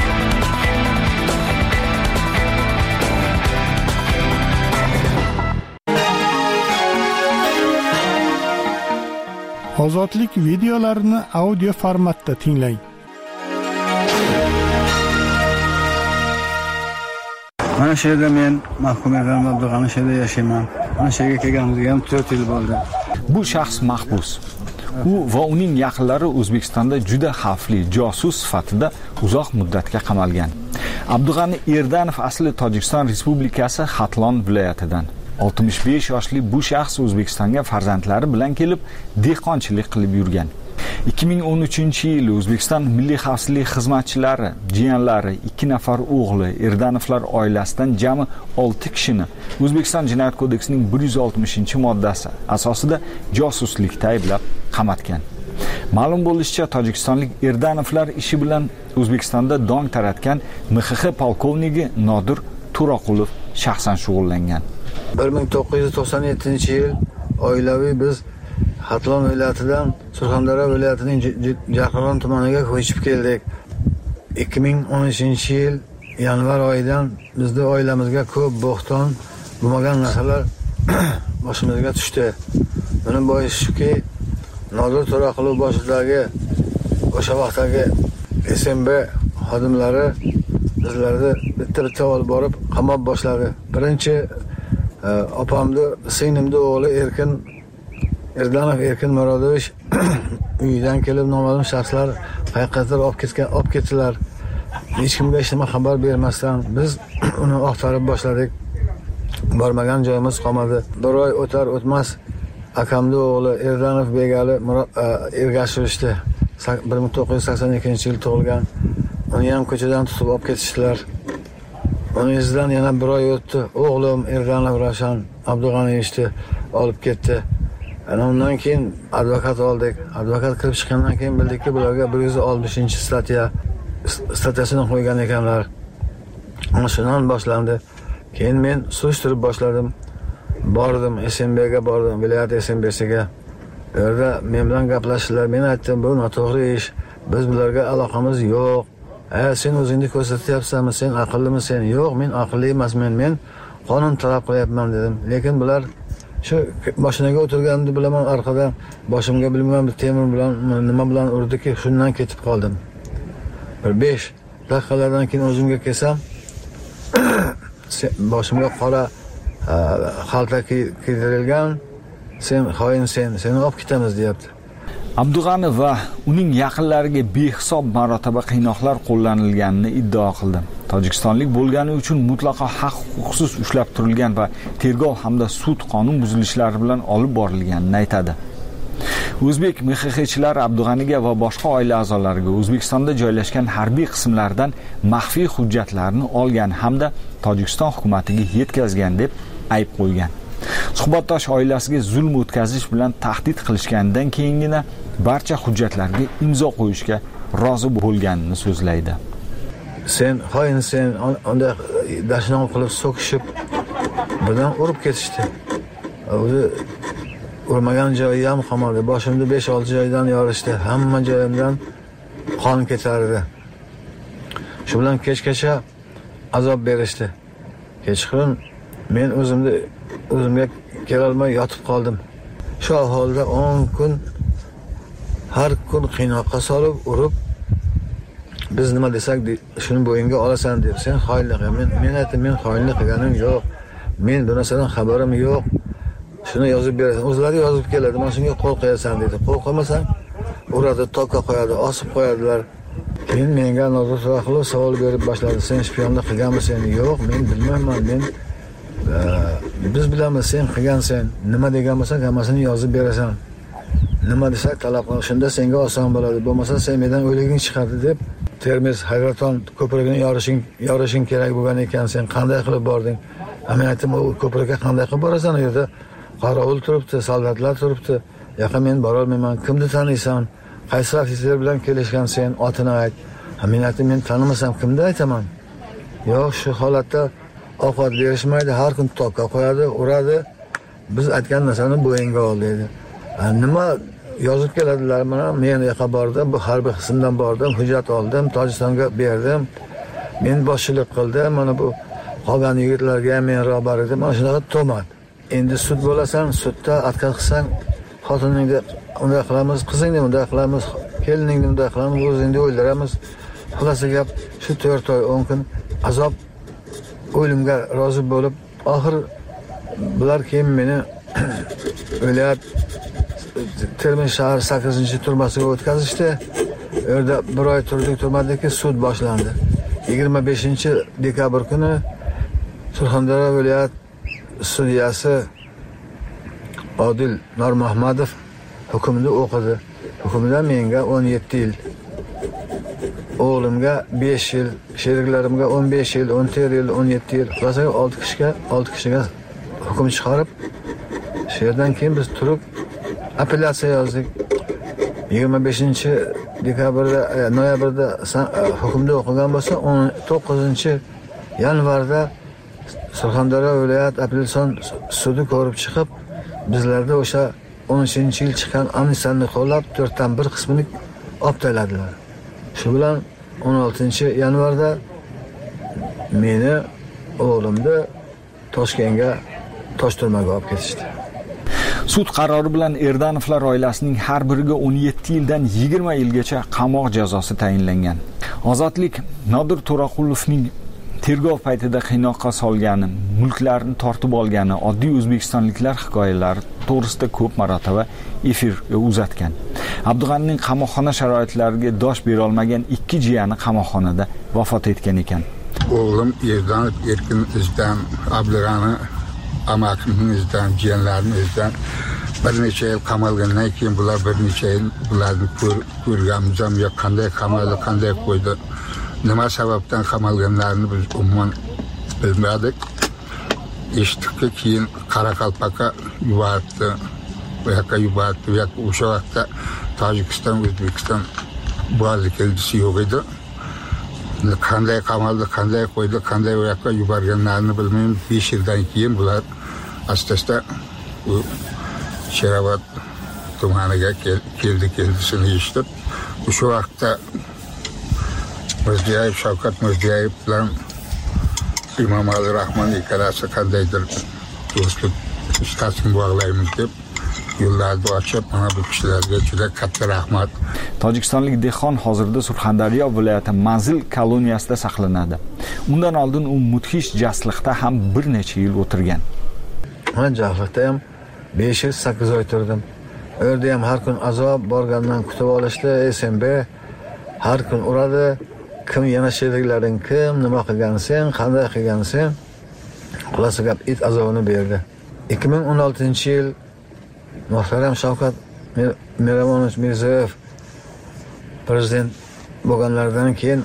Ozodlik videolarini audio formatda tinglang. Mana shu yerda men mahkum etilgan Abdug'ani shu yerda yashayman. Mana shu yerga kelganimizga ham to'rt yil bo'ldi. Bu shaxs mahbus. U va uning yaqinlari O'zbekistonda juda xavfli josus sifatida uzoq muddatga qamalgan. Abdug'ani Erdanov asli Tojikiston Respublikasi Xatlon viloyatidan. oltmish besh yoshli bu shaxs O'zbekistonga farzandlari bilan kelib dehqonchilik qilib yurgan. ikki ming o'n uchinchi yil O'zbekiston Milliy xavfsizlik xizmatchilari, jiyanlari, ikki nafar o'g'li Erdanovlar oilasidan jami olti kishini O'zbekiston Jinoyat kodeksining bir yuz oltmishinchi moddasi asosida josuslikda ayblab qamatgan. Ma'lum bo'lishicha, tojikistonlik Erdanovlar ishi bilan O'zbekistonda dong taratgan M X X polkovnigi Nodir Turaqulov shaxsan shug'ullangan. bir ming to'qqiz yuz to'qson yettinchi yil oilaviy biz Xatlon viloyatidan Surxondaryo viloyatining Jarqo'rg'on tumaniga ko'chib keldik. ikki ming o'n uchinchi yil yanvar oyidan bizning oilamizga ko'p bo'xton, bo'lmagan narsalar boshimizga tushdi. Buning boisi shuki, Nodir To'raqulov boshidagi o'sha vaqtdagi S M B xodimlari bizlarni bitta-bitta olib borib qamab boshladi. Birinchi opamni, singlimni o'g'li Erkin Erdanov Erkin Murodovich uyidan kelib noma'lum shaxslar haqiqatlar olib ketgan, olib ketdilar. Hech kimga hech nima xabar bermasdan biz uni oqtarib boshladik. Bormagan joyimiz qolmadi. Bir oy o'tar o'tmas akamning o'g'li Erdanov Begali ergashtirishdi. bir ming to'qqiz yuz sakson ikkinchi yil tug'ilgan. Uni ham ko'chadan tutib olib ketishdilar. Uni izidan yana bir oy o'tdi. O'g'lim Erdanov Ravshan Abdug'aniyevni olib ketdi. Ana undan keyin advokat oldik. Advokat kirib chiqqandan keyin bildikki, bularga bir yuz oltmishinchi statya statyasini qo'ygan ekanlar. Ana shundan boshlandi. Keyin men surishtirib boshladim. Bordim, S M B'ga bordim, viloyat S M B'siga. U yerda men bilan gaplashdilar. Men aytdim, bu noto'g'ri ish. Biz bularga aloqamiz yo'q. "Ha, sen o'zingni ko'rsatyapsanmi? Sen aqllimi sen?" "Yo'q, men aqlli emasman. Men qonun talab qilyapman" dedim. Lekin bular shu mashinaga o'tirganimni bilaman, orqadan boshimga bilmagan bir temir bilan nima bilan urdiki, shundan ketib qoldim. Bir besh daqiqalardan keyin o'zimga kelsam, boshimga qora xalta kiydirilgan, "Sen xoinsan, seni olib ketamiz" deyapti. Abdug'ani va uning yaqinlariga behisob marotaba qiynoqlar qo'llanilganini iddao qildi. Tojikistonlik bo'lgani uchun mutlaqo haq huquqsiz ushlab turilgan va tergov hamda sud qonun buzilishlari bilan olib borilganini aytadi. O'zbek M X X'chilar Abdug'aniga va boshqa oila a'zolariga O'zbekistonda joylashgan harbiy qismlardan maxfiy hujjatlarni olgan hamda Tojikiston hukumatiga yetkazgan deb ayb qo'ygan. Suhbatdosh oilasiga zulm o'tkazish bilan tahdid qilishganidan keyingina barcha hujjatlarga imzo qo'yishga rozi bo'lganini so'zlaydi. Sen xoinsan, unda dashnom qilib so'kishib, bilan urib ketishdi. O'zi urmagan joyi ham qamaldi. Boshimda besh olti joydan yorishdi. Hamma joyimdan qon ketardi. Shu bilan kechgacha azob berishdi. Kechqurun men o'zimni o'zimga kela olmay yotib qoldim. Shu ahvolda o'n kun har kun qiynoqqa solib, urib, biz nima desak, shuni bo'yinga olasan deb, sen xoinlik qilgan. Men men aytdim, men xoinlik qilganim yo'q. Men bu narsadan xabarim yo'q. Shuni yozib berasan. O'zlari yozib keladi. Men shunga qo'l qo'yasan dedi. Qo'l qo'ymasang, uradi, tokka qo'yadi, osib qo'yadilar. Keyin menga nozor qilib savol berib boshladi. Sen shpionlik qilganmisan? Yo'q, men bilmayman. Men biz bilamiz, sen qilgansan. Nima degan bo'lsang, hammasini yozib berasan. Nima desak talab qil, shunda senga oson bo'ladi. Bo'lmasa sen mendan o'liging chiqadi deb Termiz Hayraton ko'prigini yorishing, yorishing kerak bo'lgan ekan. Sen qanday qilib bording? Men aytdim, u ko'prikka qanday qilib borasan? U yerda qorovul turibdi, soldatlar turibdi. Yo'q, men bora olmayman. Kimni taniysan? Qaysi ofitser bilan kelishgan sen? Otini ayt. Men aytdim, men tanimasam kimni aytaman? Yo'q, shu holatda ovqat berishmaydi, har kun tokka qo'yadi, uradi. Biz aytgan narsani bo'yinga ol dedi. Nima yozib keladilar mana, men yoqqa bordim, bu harbiy qismdan bordim, hujjat oldim, Tojikistonga berdim. Men boshchilik qildim, mana bu qolgan yigitlarga men robar edim, mana shunaqa to'mat. Endi sud bo'lasan, sudda adqat qilsang, xotiningni unday qilamiz, qizingni unday qilamiz, keliningni unday qilamiz, o'zingni o'ldiramiz. Xulasa gap shu to'rt oy o'n kun azob o'limga rozi bo'lib, oxir bular keyin meni viloyat Termiz shahar sakkizinchi turmasiga o'tkazishdi. U yerda bir oy turdik, turmadiki, sud boshlandi. yigirma beshinchi dekabr kuni Surxondaryo viloyat sudyasi Odil Nurmuhammadov hukmni o'qidi. Hukmda menga o'n yetti yil, o'g'limga besh yil, sheriklarimga o'n besh yil, o'n to'rt yil, o'n yetti yil, xulosaga olti kishiga, olti kishiga hukm chiqarib, shu yerdan keyin biz turib apellyatsiya yozdik. yigirma beshinchi dekabrda, noyabrda hukmda o'qigan bo'lsa, o'n to'qqizinchi yanvarda Surxondaryo viloyat appellyatsion sudi ko'rib chiqib, bizlarda o'sha o'n uchinchi yil chiqqan amnistiyani qo'llab, to'rtdan bir qismini olib tashladilar. Shu bilan o'n oltinchi yanvarda meni o'g'limni Toshkentga Toshturmaga olib ketishdi. Sud qarori bilan Erdanovlar oilasining har biriga o'n yetti yildan yigirma yilgacha qamoq jazosi tayinlangan. Ozodlik Nodir To'raqulovning tergov paytida qiynoqqa solgani, mulklarini tortib olgani oddiy o'zbekistonliklar hikoyalari to'g'risida ko'p marotaba efirga uzatgan. Abdug'anining qamoqxona sharoitlariga dosh bera olmagan ikki jiyani qamoqxonada vafot etgan ekan. O'g'lim Erdanov erkin izdan, Abdug'ani amakining izdan, jiyanlarining izdan bir necha yil qamalgandan keyin bular bir necha yil bularni ko'rganmiz ham, yo qanday qamaldi, qanday qo'ydi, nima sababdan qamalganlarini biz umuman bilmadik. Eshitdikki, keyin Qoraqalpoqqa yubordi, bu yoqqa yubordi. Bu yoqqa o'sha vaqtda Tojikiston, O'zbekiston ba'zi keldisi yo'q edi. Qanday qamaldi, qanday qo'ydi, qanday u yoqqa yuborganlarini bilmayman. besh yildan keyin bular asta-asta u Sherobod tumaniga keldi, keldisini eshitib, o'sha vaqtda Mirziyoyev, Shavkat Mirziyoyev bilan Emomali Rahmon ikkalasi qandaydir do'stlik ustasini bog'laymiz deb yo'llarni ochib, mana bu kishilarga juda katta rahmat. Tojikistonlik dehqon hozirda Surxondaryo viloyati Manzil koloniyasida saqlanadi. Undan oldin u mudhish jasliqda ham bir necha yil o'tirgan. Men jasliqda ham besh yil sakkiz oy turdim. U yerda ham har kun azob, borgandan kutib olishdi, S M B har kun uradi. Kim yana sheriklaring kim, nima qilgansen, qanday qilgansen, xulasa gap it azobini berdi. ikki ming o'n oltinchi yil muhtaram Shavkat Miromonovich Mirziyoyev prezident bo'lganlaridan keyin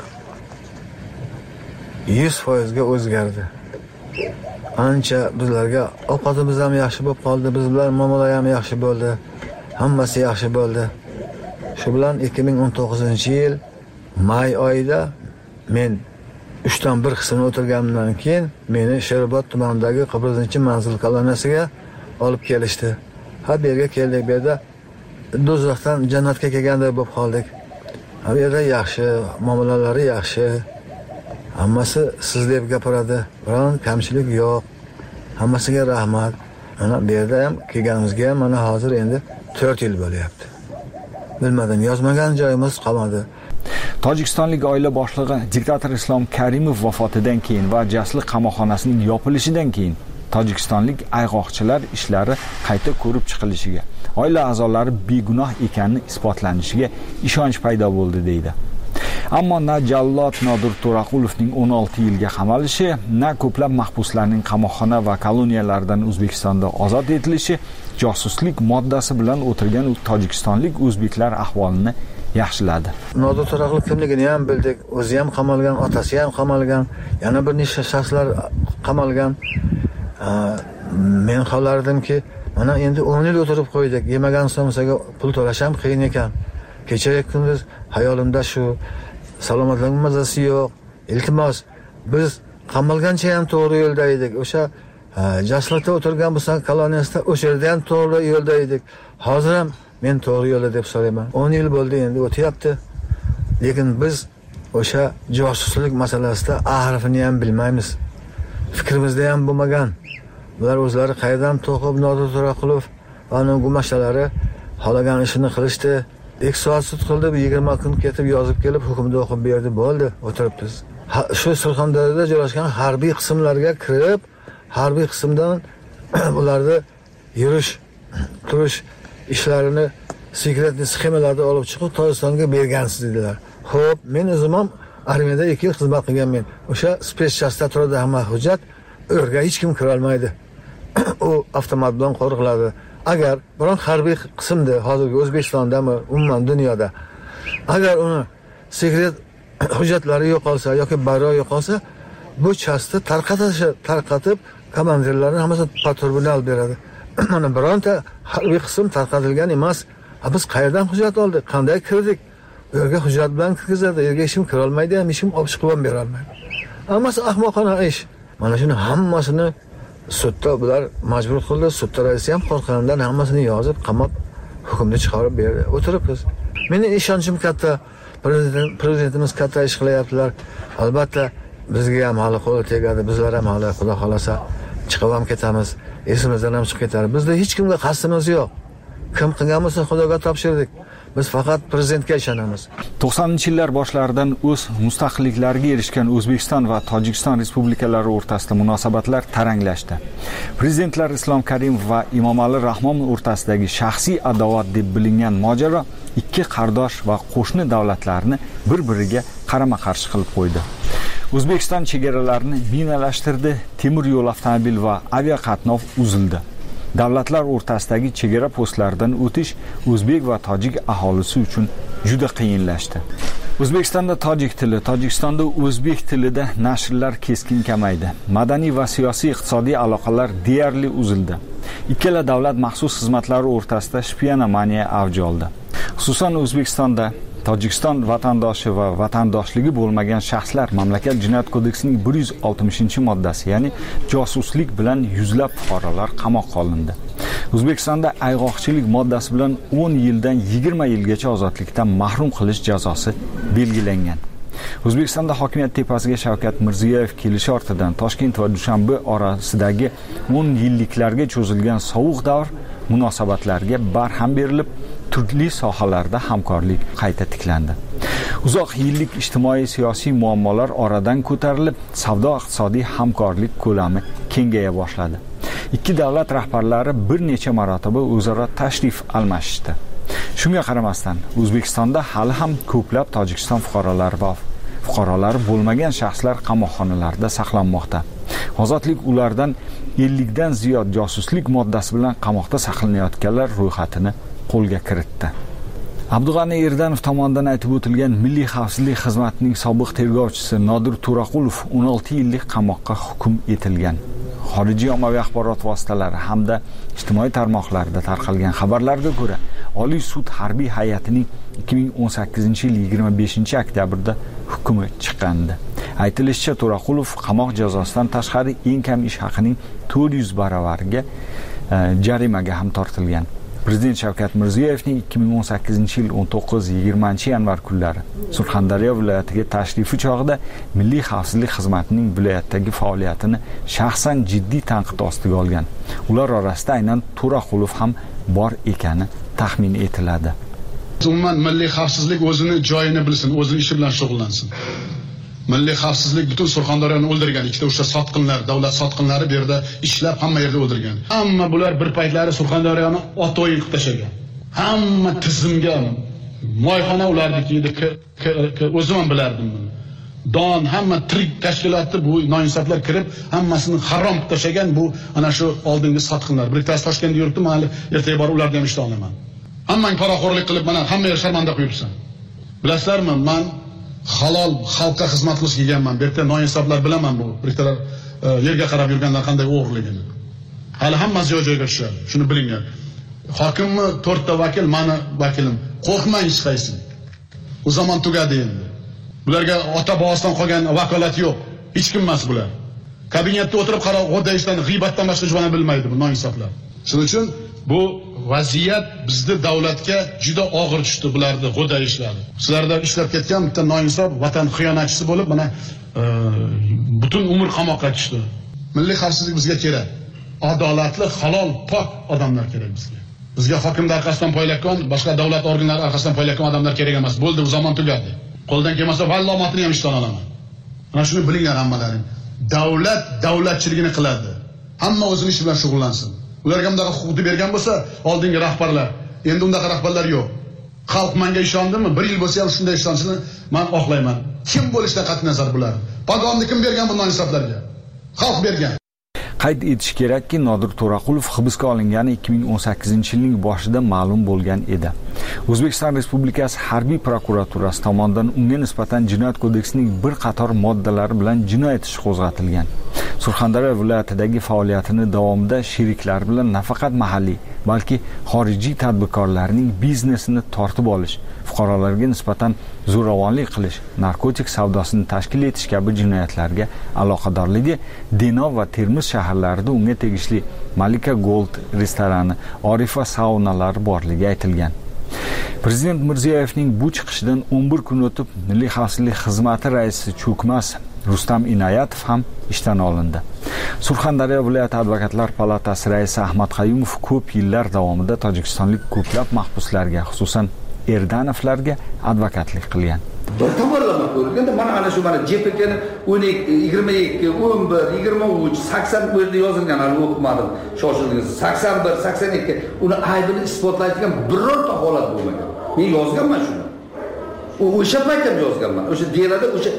yuz foiz ga o'zgardi. Ancha bizlarga ovqatimiz ham yaxshi bo'lib qoldi, biz bilan muomala ham yaxshi bo'ldi, hammasi yaxshi bo'ldi. Shu bilan ikki ming o'n to'qqizinchi yil may oyida men uchdan bir qismini o'tirganimdan keyin meni Sherobod tumanidagi Qibrizinchi Manzil koloniyasiga olib kelishdi. ha bu yerga keldik, bu yerda do'zaxdan jannatga kelgandek bo'lib qoldik. Bu yerda yaxshi, muomalalari yaxshi. Hammasi siz deb gapiradi. Biron kamchilik yo'q. Hammasiga rahmat. Mana bu yerda ham kelganimizga ham mana hozir endi to'rt yil bo'lyapti. Bilmadim, yozmagan joyimiz qolmadi. Tojikistonlik oila boshlig'i diktator Islom Karimov vafotidan keyin va Jasliq qamoqxonasining yopilishidan keyin tojikistonlik ayg'oqchilar ishlari qayta ko'rib chiqilishiga, oila a'zolari begunoh ekanini isbotlanishiga ishonch paydo bo'ldi deydi. Ammo na Jallod Nodir To'raqulovning o'n olti yilga qamalishi, na ko'plab mahbuslarning qamoqxona va koloniyalardan O'zbekistonda ozod etilishi josuslik moddasi bilan o'tirgan tojikistonlik o'zbeklar ahvolini yaxshiladi. Nodir To'raqulov kimligini ham bildik, o'zi ham qamalgan, otasi ham qamalgan, yana bir nechta shaxslar qamalgan. Men xohlardimki, mana endi o'n yil o'tirib qo'ydik, yemagan somsaga pul to'lash ham qiyin ekan. Kecha kunduz hayolimda shu salomatlik mazasi yo'q. Iltimos, biz qamalgancha ham to'g'ri yo'lda edik. O'sha Jasliqda o'tirgan bo'lsak, koloniyasida o'sha yerda ham to'g'ri yo'lda edik. Hozir ham men to'g'ri yo'lda deb so'rayman. o'n yil bo'ldi endi o'tyapti. Lekin biz o'sha josuslik masalasida a harfini ham bilmaymiz. Fikrimizda ham bo'lmagan. Ular o'zlari qayerdan to'qib Nodir To'raqulov va uning gumashalari xohlagan ishini qilishdi. ikki soat sud qildi, yigirma kun ketib yozib kelib hukmni o'qib berdi, bo'ldi, o'tiribmiz. Shu Surxondaryoda joylashgan harbiy qismlarga kirib, harbiy qismdan ularni yurish, turish ishlarini sekretni sxemalarda olib chiqib Tojikistonga bergansiz dedilar. Xo'p, men o'zim ham armiyada ikki yil xizmat qilganman. O'sha spetschastda turadi hamma hujjat, o'rga hech kim kira olmaydi. U avtomat bilan qo'riqladi. Agar biron harbiy qismda hozirgi O'zbekistondami, umuman dunyoda agar uni sekret hujjatlari yo'qolsa yoki bayroq yo'qolsa, bu chastni tarqatish, tarqatib komandirlarni hammasini patrubinal beradi. Mana bironta harbiy qism tarqatilgan emas. Biz qayerdan hujjat oldik? Qanday kirdik? U yerga hujjat bilan kirgizadi. Yerga hech kim kira olmaydi, ham hech kim olib chiqib ham bera olmaydi. Hammasi ahmoqona ish. Mana shuni hammasini sudda bular majbur qildi. Sudda raisi ham qo'rqqanidan hammasini yozib, qamab hukmni chiqarib berdi. O'tiribmiz. Mening ishonchim katta. Prezident prezidentimiz katta ish qilyaptilar. Albatta bizga ham hali qo'l tegadi. Bizlar ham hali Xudo xolasa chiqib ham ketamiz. Esimizdan ham chiqib ketadi. Bizda hech kimga qasdimiz yo'q. Kim qilgan bo'lsa Xudoga topshirdik. Biz faqat prezidentga ishonamiz. to'qsoninchi yillar boshlaridan o'z mustaqilliklariga erishgan O'zbekiston va Tojikiston respublikalari o'rtasida munosabatlar taranglashdi. Prezidentlar Islom Karimov va Emomali Rahmon o'rtasidagi shaxsiy adovat deb bilingan mojaro ikki qardosh va qo'shni davlatlarni bir-biriga qarama-qarshi qilib qo'ydi. O'zbekiston chegaralarini minalashtirdi, temir yo'l, avtomobil va aviaqatnov uzildi. Davlatlar o'rtasidagi chegara postlaridan o'tish o'zbek va tojik aholisi uchun juda qiyinlashdi. O'zbekistonda tojik tili, Tojikistonda o'zbek tilida nashrlar keskin kamaydi. Madaniy va siyosiy iqtisodiy aloqalar deyarli uzildi. Ikkala davlat maxsus xizmatlari o'rtasida shpionomaniya avj oldi. Xususan O'zbekistonda Tojikiston vatandoshi va vatandoshligi bo'lmagan shaxslar mamlakat jinoyat kodeksining bir yuz oltmishinchi moddasi, ya'ni josuslik bilan yuzlab fuqarolar qamoqqa olindi. O'zbekistonda ayg'oqchilik moddasi bilan o'n yildan yigirma yilgacha ozodlikdan mahrum qilish jazosi belgilangan. O'zbekistonda hokimiyat tepasiga Shavkat Mirziyoyev kelishi ortidan Toshkent va Dushanbe orasidagi o'n yilliklarga cho'zilgan sovuq davr munosabatlariga barham berilib, turli sohalarda hamkorlik qayta tiklandi. Uzoq yillik ijtimoiy siyosiy muammolar oradan ko'tarilib, savdo-iqtisodiy hamkorlik ko'lami kengaya boshladi. Ikki davlat rahbarlari bir necha marotaba o'zaro tashrif almashishdi. Shunga qaramasdan, O'zbekistonda hali ham ko'plab Tojikiston fuqarolari va fuqarolari bo'lmagan shaxslar qamoqxonalarda saqlanmoqda. Ozodlik ulardan ellikdan ziyod josuslik moddasi bilan qamoqda saqlanayotganlar ro'yxatini qo'lga kiritdi. Abdug'ani Erdanov tomonidan aytib o'tilgan Milliy xavfsizlik xizmatining sobiq tergovchisi Nodir To'raqulov o'n olti yillik qamoqqa hukm etilgan. Xorijiy ommaviy axborot vositalari hamda ijtimoiy tarmoqlarda tarqalgan xabarlarga ko'ra, Oliy sud harbiy hay'atining ikki ming o'n sakkizinchi yil yigirma beshinchi oktyabrda hukmi chiqqandi. Aytilishicha, To'raqulov qamoq jazosidan tashqari eng kam ish haqining to'rt yuz baravariga jarimaga ham tortilgan. Prezident Shavkat Mirziyoyevning ikki ming o'n sakkizinchi yil o'n to'qqiz yigirmanchi yanvar kunlari Surxondaryo viloyatiga tashrifi chog'ida Milliy xavfsizlik xizmatining viloyatdagi faoliyatini shaxsan jiddiy tanqid ostiga olgan. Ular orasida aynan To'raqulov ham bor ekani taxmin etiladi. Umuman milliy xavfsizlik o'zini joyini bilsin, o'zini ishi bilan shug'ullansin. Milliy xavfsizlik butun Surxondaryoni o'ldirgan. Ikkita o'sha sotqinlar, davlat sotqinlari bu yerda ishlab hamma yerda o'ldirgan. Hamma bular bir paytlari Surxondaryoni oto'yin qilib tashlagan. Hamma tizimga moyxona ularniki edi, o'zim ham bilardim buni. Don hamma tirik tashkilotni bu noinsoflar kirib, hammasini harom qilib tashlagan bu ana shu oldingi sotqinlar. Bittasi Toshkentda yuribdi, mana ertaga borib ularni ham ishdan olaman. Hammang poraxo'rlik qilib, mana hamma yer sharmanda qo'yibsan. Bilasizlarmi, men halol xalqqa xizmat qilish kelganman. Bu yerda noinsoflar bilaman bu. Biriktalar yerga qarab yurganlar qanday o'g'irligini. Hali hammasi joy-joyiga tushadi. Shuni bilinglar. Hokimmi to'rtta vakil, meni vakilim. Qo'rqmang hech qaysi. U zamon tugadi endi. Bularga ota bobosidan qolgan vakolat yo'q. Hech kim emas bular. Kabinetda o'tirib qarab, g'o'dayishdan, g'iybatdan boshqa hech nima bilmaydi bu noinsoflar. Shuning uchun bu vaziyat bizning davlatga juda og'ir tushdi bularni g'o'dayishlari. Sizlarda ishlab ketgan bitta noinsof vatan xiyonatchisi bo'lib, mana e, butun umr qamoqqa tushdi. Milliy xavfsizlik bizga kerak. Adolatli, halol, pok odamlar kerak bizga. Bizga hokimlar orqasidan poylakon, boshqa davlat organlari orqasidan poylakon odamlar kerak emas. Bo'ldi, u zamon tugadi. Qo'ldan kelmasa vallomatini ham ishdan olaman. Mana shuni bilinglar hammalaring. Davlat davlatchiligini qiladi. Hamma o'zining ishi bilan shug'ullansin. Ularga bunday huquqni bergan bo'lsa, oldingi rahbarlar, endi unday rahbarlar yo'q. Xalq menga ishondimi? bir yil bo'lsa ham shunday ishonishini men xohlayman. Kim bo'lishidan qat'iy nazar bular? Pagonni kim bergan bu noinsoflarga? Xalq bergan. Qayd etish kerakki, Nodir To'raqulov hibsga olingani ikki ming o'n sakkizinchi yilning boshida ma'lum bo'lgan edi. O'zbekiston Respublikasi Harbiy prokuraturasi tomonidan unga nisbatan Jinoyat kodeksining bir qator moddalari bilan jinoyat ishi qo'zg'atilgan. Surxondaryo viloyatidagi faoliyatini davomida sheriklari bilan nafaqat mahalliy, balki xorijiy tadbirkorlarning biznesini tortib olish, fuqarolarga nisbatan zo'ravonlik qilish, narkotik savdosini tashkil etish kabi jinoyatlarga aloqadorligi Denov va Termiz shaharlarida unga tegishli Malika Gold restorani, Orifa saunalari borligi aytilgan. Prezident Mirziyoyevning bu chiqishidan o'n bir kun o'tib Milliy xavfsizlik xizmati raisi Cho'kmas Rustam Inoyatov ham ishdan olindi. Surxondaryo viloyat advokatlar palatasi raisi Ahmad Qayumov ko'p yillar davomida tojikistonlik ko'plab mahbuslarga, xususan Erdanovlarga advokatlik qilgan. Bir tomonlama ko'rganda mana ana shu mana J P K'ni o'n ikki, yigirma ikki, o'n bir, yigirma uch, sakson bu yerda yozilgan, hali o'qimadim. Shoshildingiz. sakson bir, sakson ikki uni aybini isbotlaydigan birorta holat bo'lmagan. Men yozganman shuni. U o'sha paytda yozganman. O'sha delada o'sha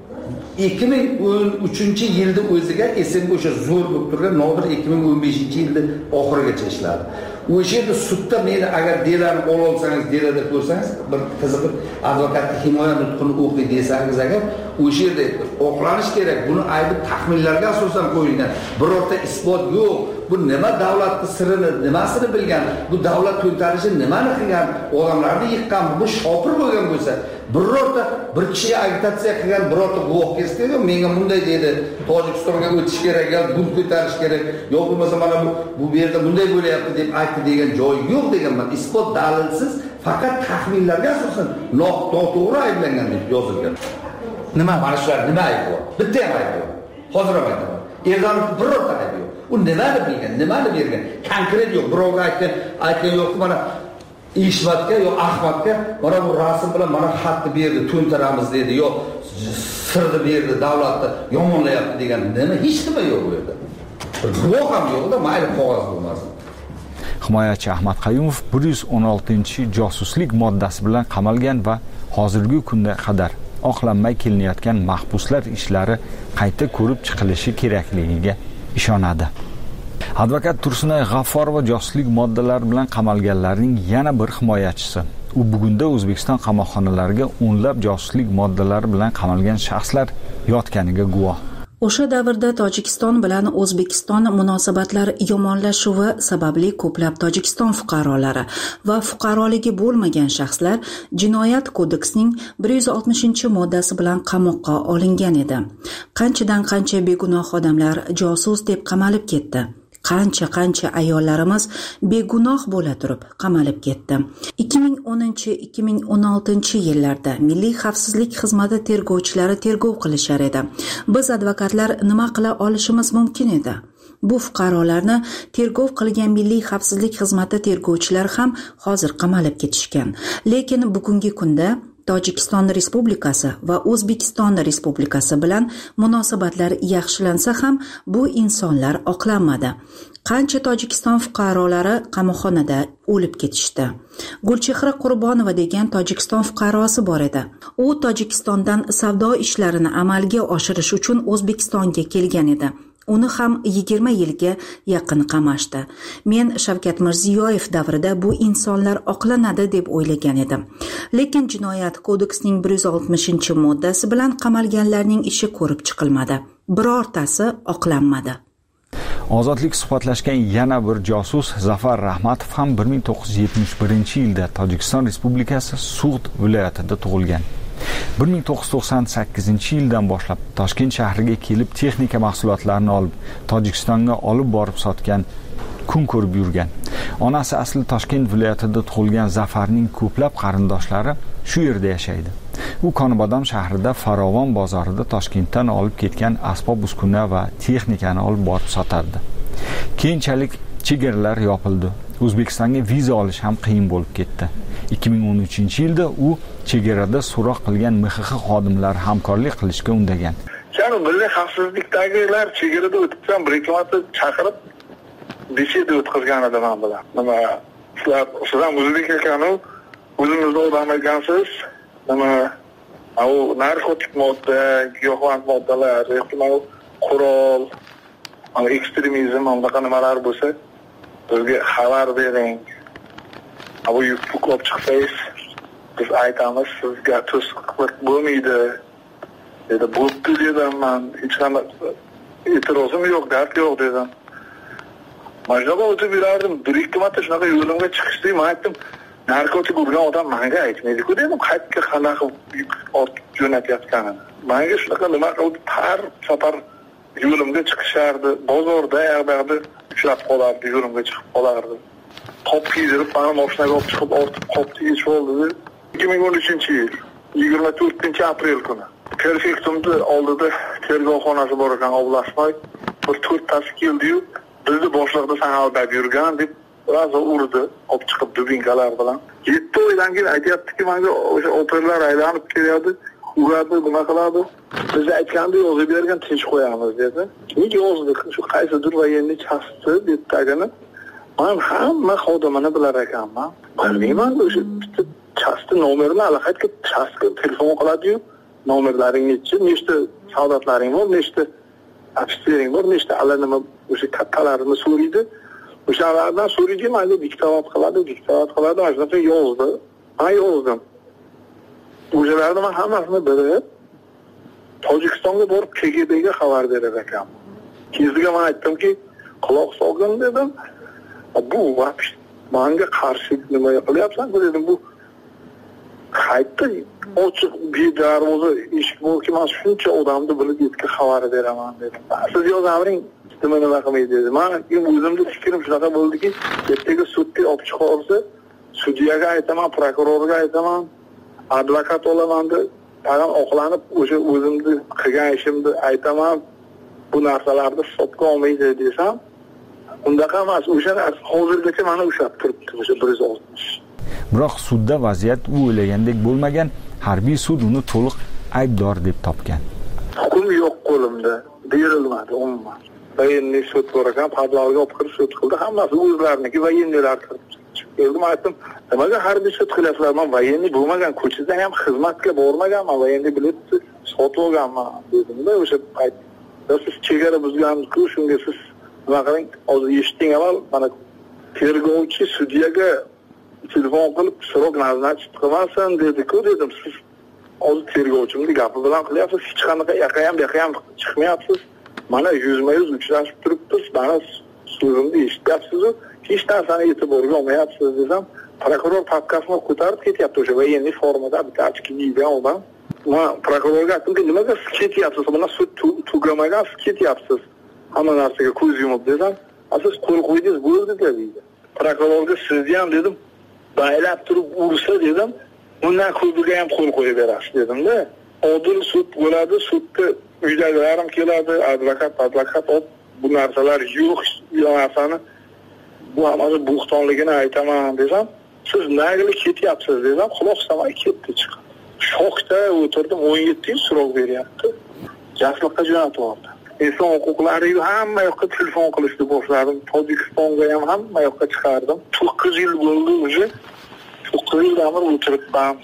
ikki ming o'n uchinchi yilda o'ziga esimga o'sha zo'r bo'lib turgan Nodir ikki ming o'n beshinchi yilda oxirigacha ishladi. O'sha yerda sudda meni agar delani ola olsangiz, delada ko'rsangiz, bir qiziqib advokatlik himoya nutqini o'qiy desangiz agar, o'sha yerda oqlanish kerak. Buni aybi taxminlarga asosan qo'yilgan. Birorta isbot yo'q. Bu nima davlatning sirini, nimasini bilgan, bu davlat to'ntarishi nimani qilgan, odamlarni yiqqan, bu shopir bo'lgan bo'lsa, birorta bir kishiga agitatsiya qilgan birorta guvoh kelsa, menga bunday dedi, Tojikistonga o'tish kerak, yo buni ko'tarish kerak, yo bo'lmasa mana bu bu yerda bunday bo'lyapti deb aytdi degan joy yo'q deganman. Isbot dalilsiz, faqat taxminlarga asosan noto'g'ri ayblangan deb yozilgan. Nima mana shular nima aybi bor? Bitta ham aybi yo'q. Hozir ham aytaman. Erdanov birorta aybi yo'q. U nimani bilgan, nimani bergan? Konkret yo'q. Birovga aytgan, aytgan yo'q, mana Ishmatga yo Ahmadga mana bu rasm bilan mana xatni berdi, to'ntaramiz dedi, yo sirni berdi, davlatni yomonlayapti degan nima hech nima yo'q bu yerda. Guvoh ham yo'q-da, mayli qog'oz bo'lmasin. Himoyachi Ahmad Qayumov bir yuz o'n oltinchi josuslik moddasi bilan qamalgan va hozirgi kunda qadar oqlanmay kelinayotgan mahbuslar ishlari qayta ko'rib chiqilishi kerakligiga ishonadi. Advokat Tursunay G'afforova josuslik moddalari bilan qamalganlarning yana bir himoyachisi. U bugunda O'zbekiston qamoqxonalariga o'nlab josuslik moddalari bilan qamalgan shaxslar yotganiga guvoh. O'sha davrda Tojikiston bilan O'zbekiston munosabatlari yomonlashuvi sababli ko'plab Tojikiston fuqarolari va fuqaroligi bo'lmagan shaxslar Jinoyat kodeksining bir yuz oltmishinchi moddasi bilan qamoqqa olingan edi. Qanchadan qancha begunoh odamlar josus deb qamalib ketdi. qancha qancha ayollarimiz begunoh bo'la turib qamalib ketdi. ikki ming o'ninchi ikki ming o'n oltinchi yillarda Milliy xavfsizlik xizmati tergovchilari tergov qilishar edi. Biz advokatlar nima qila olishimiz mumkin edi? Bu fuqarolarni tergov qilgan Milliy xavfsizlik xizmati tergovchilari ham hozir qamalib ketishgan. Lekin bugungi kunda Tojikiston Respublikasi va O'zbekiston Respublikasi bilan munosabatlar yaxshilansa ham bu insonlar oqlanmadi. Qancha Tojikiston fuqarolari qamoqxonada o'lib ketishdi. Gulchehra Qurbonova degan Tojikiston fuqarosi bor edi. U Tojikistondan savdo ishlarini amalga oshirish uchun O'zbekistonga kelgan edi. Uni ham yigirma yilga yaqin qamashdi. Men Shavkat Mirziyoyev davrida bu insonlar oqlanadi deb o'ylagan edim. Lekin jinoyat kodeksining bir yuz oltmishinchi moddasi bilan qamalganlarning ishi ko'rib chiqilmadi. Birortasi oqlanmadi. Ozodlik suhbatlashgan yana bir josus Zafar Rahmatov ham bir ming to'qqiz yuz yetmish birinchi yilda Tojikiston Respublikasi Sug'd viloyatida tug'ilgan. bir ming to'qqiz yuz to'qson sakkizinchi yildan boshlab Toshkent shahriga kelib texnika mahsulotlarini olib Tojikistonga olib borib sotgan, kun ko'rib yurgan. Onasi asli Toshkent viloyatida tug'ilgan Zafarning ko'plab qarindoshlari shu yerda yashaydi. U Konibodam shahrida Farovon bozorida Toshkentdan olib ketgan asbob-uskuna va texnikani olib borib sotardi. Keyinchalik chegaralar yopildi. O'zbekistonga viza olish ham qiyin bo'lib ketdi. ikki ming o'n uchinchi yilda u chegarada so'roq qilgan M X X xodimlari hamkorlik qilishga undagan. Ya'ni milliy xavfsizlikdagilar chegarada o'tibsan, bir-ikki marta chaqirib beshida o'tkazgan edi men bilan. Nima, sizlar sizdan o'zbek ekanu, o'zingizda odam ekansiz. Nima, u narkotik modda, giyohvand moddalar, ehtimol qurol, ekstremizm, bunaqa nimalar bo'lsa, bizga xabar bering. Bu yuk olib chiqsangiz, biz aytamiz, sizga to'siqlik bo'lmaydi. Dedi, bo'pti dedim men, hech qanday e'tirozim yo'q, dard yo'q dedim. Majnuga o'tib yurardim, bir-ikki marta shunaqa yo'limga chiqishdi, men aytdim, narkotik urgan odam menga aytmaydi-ku dedim, qayerga qanaqa yuk ortib jo'natyapganini. Menga shunaqa nima qildi, har safar yo'limga chiqishardi, bozorda, yoqda uchrab qolardi, yo'limga chiqib qolardi. Qop kiydirib, bana mashinaga olib chiqib, ortib qopni yechib oldi. ikki ming o'n uchinchi yil, yigirma to'rtinchi aprel kuni. Perfektumni oldida tergovxonasi bor ekan, Oblastnoy. Bir to'rttasi keldi-yu, bizni boshliqda san aldab yurgan deb razo urdi, olib chiqib dubinkalar bilan. yetti oydan keyin aytayaptiki, menga o'sha operlar aylanib kelyapti, uradi, nima qiladi. Biz aytganda yozib bergan, tinch qo'yamiz dedi. Nega yozdik? Shu qaysidir voyenniy chasti debdagini. Men hamma xodimini bilar ekanman. Bilmayman, o'sha chasti nomerini allaqaytga chastga telefon qiladi-yu, nomerlaringiz-chi, nechta soldatlaring bor, nechta ofitsering bor, nechta allanima o'sha kattalarini so'raydi. O'shalardan so'raydi, menga diktovat qiladi, diktovat qiladi, shunaqa yozdi. Men yozdim. O'shalarni men hammasini bilib, Tojikistonga borib K G B'ga xabar berar ekanman. Keziga men aytdimki, quloq solgin dedim. Bu vaqt menga qarshi nima qilyapsan dedim, bu qayta ochiq bedarvoza eshik borki, men shuncha odamni bilib yetga xabar beraman dedim. Siz yozavring, nima nima qilmaydi dedi. Men o'zimning fikrim shunaqa bo'ldiki, ertaga sudga olib chiqarsa, sudyaga aytaman, prokurorga aytaman, advokat olaman deb, tag'in oqlanib o'sha o'zimni qilgan ishimni aytaman, bu narsalarni hisobga olmaydi desam, undaqa emas. O'sha hozirgacha mana ushlab turibdi, o'sha bir yuz oltmish. Biroq sudda vaziyat u o'ylagandek bo'lmagan, harbiy sud uni to'liq aybdor deb topgan. Hukm yo'q qo'limda, berilmadi umuman. Voyenniy sud bor ekan, padvalga olib kirib sud qildi, hammasi o'zlariniki voyenniylar kirib keldim, aytdim, nimaga harbiy sud qilyapsizlar? Men voyenniy bo'lmagan, ko'chada ham xizmatga bormaganman, voyenniy biletni sotib olganman dedim-da, o'sha payt. Siz chegara buzgan-ku, shunga siz nima qiling, hozir eshitding avval, mana tergovchi sudyaga telefon qilib so'roq nazarchi qilmasin dedi-ku, dedim. Siz hozir tergovchimning gapi bilan qilyapsiz, hech qanaqa yoqqa ham, bu yoqqa ham chiqmayapsiz. Mana yuzma-yuz uchrashib turibmiz, mana so'zimni eshityapsiz-ku, hech narsani e'tiborga olmayapsiz desam, prokuror papkasini ko'tarib ketyapti o'sha voyenniy formada, bitta ochki kiygan odam. Men prokurorga aytdimki, nimaga siz ketyapsiz? Mana sud tugamagan, siz ketyapsiz. Hamma narsaga ko'z yumib desam, siz qo'l qo'ydingiz bo'ldi-da deydi. Prokurorga sizni ham dedim, baylab turib ursa dedim, undan ko'piga ham qo'l qo'yib berasiz dedim-da. Odil sud bo'ladi, sudda uydagilarim keladi, advokat, advokat ol, bu narsalar yo'q, bu narsani bu hammasi bo'xtonligini aytaman desam, siz nagli ketyapsiz desam, quloq solmay ketdi chiqib. Shokda o'tirdim, o'n yetti yil so'roq beryapti. Jasliqqa jo'natib yubordi. Inson huquqlariga hamma yoqqa telefon qilishni boshladim. Tojikistonga ham hamma yoqqa chiqardim. to'qqiz yil bo'ldi o'zi. to'qqiz yil davr o'tiribman.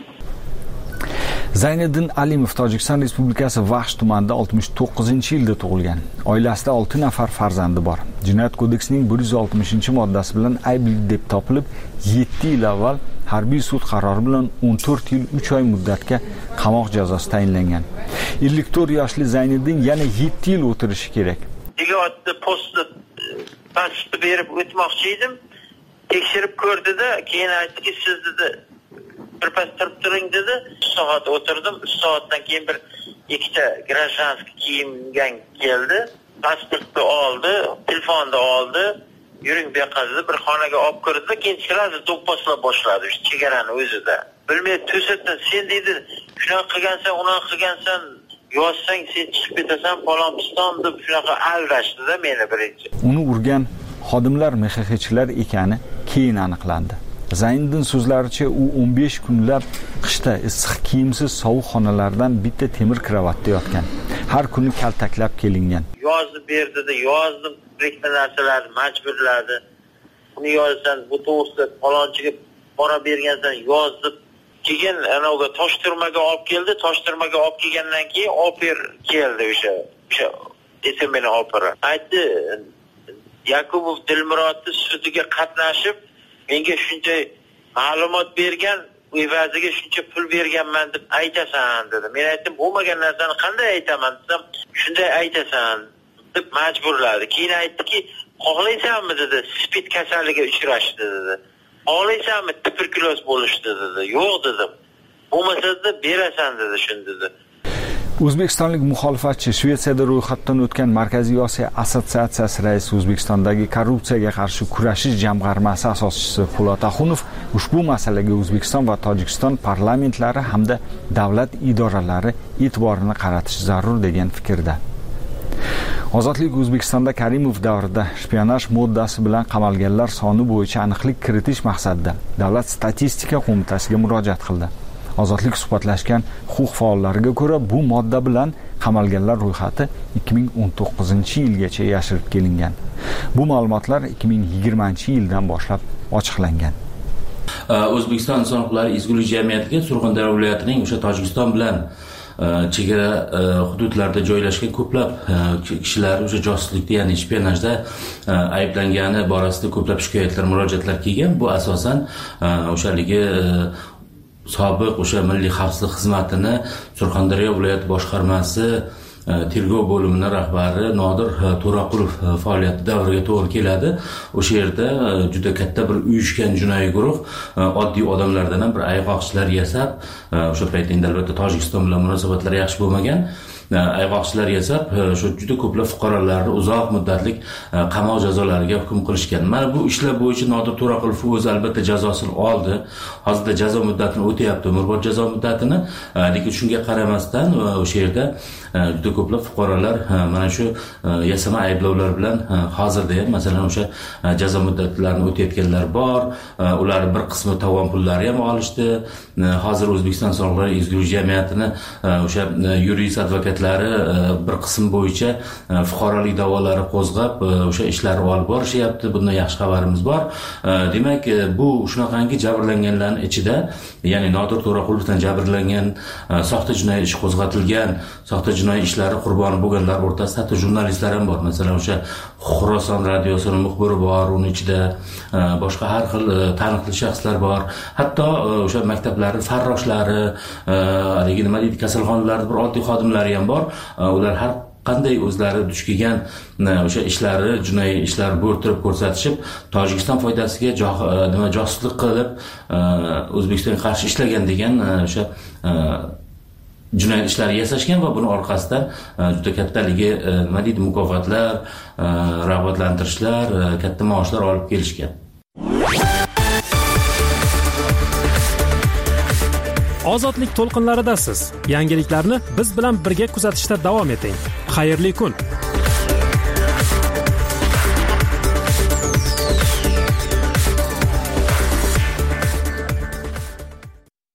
Zayniddin Alimov Tojikiston Respublikasi Vaxsh tumanida oltmish to'qqizinchi yilda tug'ilgan. Oilasida olti nafar farzandi bor. Jinoyat kodeksining bir yuz oltmishinchi moddasi bilan aybli deb topilib, yetti yil avval harbiy sud qarori bilan o'n to'rt yil uch oy muddatga qamoq jazosi tayinlangan. ellik to'rt yoshli Zayniddin yana yetti yil o'tirishi kerak. Digatni postni pastga berib o'tmoqchi edim. Tekshirib ko'rdi-da, keyin aytdiki, siz dedi birpas turib turing dedi. uch soat o'tirdim. uch soatdan keyin bir ikkita grajdanskiy kiyimgan keldi. Pasportni oldi, telefonni oldi. Yuring bu yoqqa dedi, bir xonaga olib kirdi, keyin chiqardi, do'pposlab boshladi o'sha chegarani o'zida. Bilmay to'satdan sen dedi, shunaqa qilgansan, unaqa qilgansan, yozsang sen chiqib ketasan, Paloniston deb shunaqa aldashdi-da meni birinchi. Uni urgan xodimlar M X Xchilar ekani keyin aniqlandi. Zayniddin so'zlaricha, u o'n besh kunlab qishda issiq kiyimsiz sovuq xonalardan bitta temir kravatda yotgan. Har kuni kaltaklab kelingan. Yozib berdi-da, yozdim, birikma narsalarni majburladi. Uni yozsan, bu to'g'risida falonchiga pora bergansan, yozib. Keyin anavga Toshturmaga olib keldi. Toshturmaga olib kelgandan keyin oper keldi o'sha. O'sha esim meni opera. Aytdi, Yakubov Dilmurodning sudiga qatnashib, menga shuncha ma'lumot bergan, evaziga shuncha pul berganman deb aytasan dedi. Men aytdim, bo'lmagan narsani qanday aytaman desam, shunday aytasan deb majburladi. Keyin aytdiki, xohlaysanmi dedi, spid kasalligiga uchrashdi dedi. Xohlaysanmi tuberkuloz bo'lishdi dedi. Yo'q dedim. Bo'lmasa dedi, berasan dedi, shuni dedi. O'zbekistonlik muxolifatchi Shvetsiyada ro'yxatdan o'tgan Markaziy Osiyo assotsiatsiyasi raisi, O'zbekistondagi korrupsiyaga qarshi kurashish jamg'armasi asoschisi Po'lat Axunov ushbu masalaga O'zbekiston va Tojikiston parlamentlari hamda davlat idoralari e'tiborini qaratish zarur degan fikrda. Ozodlik O'zbekistonda Karimov davrida shpionaj moddasi bilan qamalganlar soni bo'yicha aniqlik kiritish maqsadida Davlat statistika qo'mitasiga murojaat qildi. Ozodlik suhbatlashgan huquq faollariga ko'ra, bu modda bilan qamalganlar ro'yxati ikki ming o'n to'qqizinchi yilgacha yashirib kelingan. Bu ma'lumotlar ikki ming yigirmanchi yildan boshlab ochiqlangan. O'zbekiston inson huquqlari ezgulik jamiyatiga Surxondaryo viloyatining o'sha Tojikiston bilan chegara hududlarda joylashgan ko'plab kishilar o'sha josuslikda, ya'ni shpionajda ayblangani borasida ko'plab shikoyatlar, murojaatlar kelgan. Bu asosan o'shaligi sobiq o'sha Milliy xavfsizlik xizmatini Surxondaryo viloyat boshqarmasi tergov bo'limining rahbari Nodir To'raqulov faoliyati davriga to'g'ri keladi. O'sha yerda juda katta bir uyushgan jinoiy guruh oddiy odamlardan ham bir ayg'oqchilar yasab, o'sha paytda endi albatta Tojikiston bilan munosabatlar yaxshi bo'lmagan, ayg'oqchilar yasab, shu juda ko'plab fuqarolarni uzoq muddatlik qamoq jazolariga hukm qilishgan. Mana bu ishlar bo'yicha Nodir To'raqulov o'zi albatta jazosini oldi. Hozirda jazo muddatini o'tayapti, umrbod jazo muddatini. Lekin shunga qaramasdan o'sha yerda juda ko'plab fuqarolar mana shu yasama ayblovlar bilan hozirda ham masalan o'sha jazo muddatlarini o'tayotganlar bor. Ular bir qismi tovon pullari ham olishdi. Hozir O'zbekiston Sog'liqlar ezgulik jamiyatini o'sha yurist advokatlari bir qism bo'yicha fuqarolik da'volari qo'zg'ab o'sha ishlarni olib borishyapti. Bundan yaxshi xabarimiz bor. Demak, bu shunaqangi jabrlanganlarning ichida, ya'ni Nodir To'raqulovdan jabrlangan, soxta jinoiy ish qo'zg'atilgan, soxta jinoiy ishlari qurboni bo'lganlar o'rtasida hatto jurnalistlar ham bor. Masalan, o'sha Xuroson radiosining muxbiri bor, uning ichida boshqa har xil taniqli shaxslar bor. Hatto o'sha maktablarning farroshlari, haligi nima deydi, kasalxonalarda bir oddiy xodimlari ham bor. Ular har qanday o'zlari duch kelgan o'sha ishlari, jinoiy ishlar bo'rtirib ko'rsatishib, Tojikiston foydasiga nima josuslik qilib, O'zbekistonga qarshi ishlagan degan o'sha jinoyat ishlari yasashgan va buni orqasidan juda kattaligi nima deydi mukofotlar, rag'batlantirishlar, katta maoshlar olib kelishgan. Ozodlik to'lqinlaridasiz. Yangiliklarni biz bilan birga kuzatishda davom eting. Xayrli kun.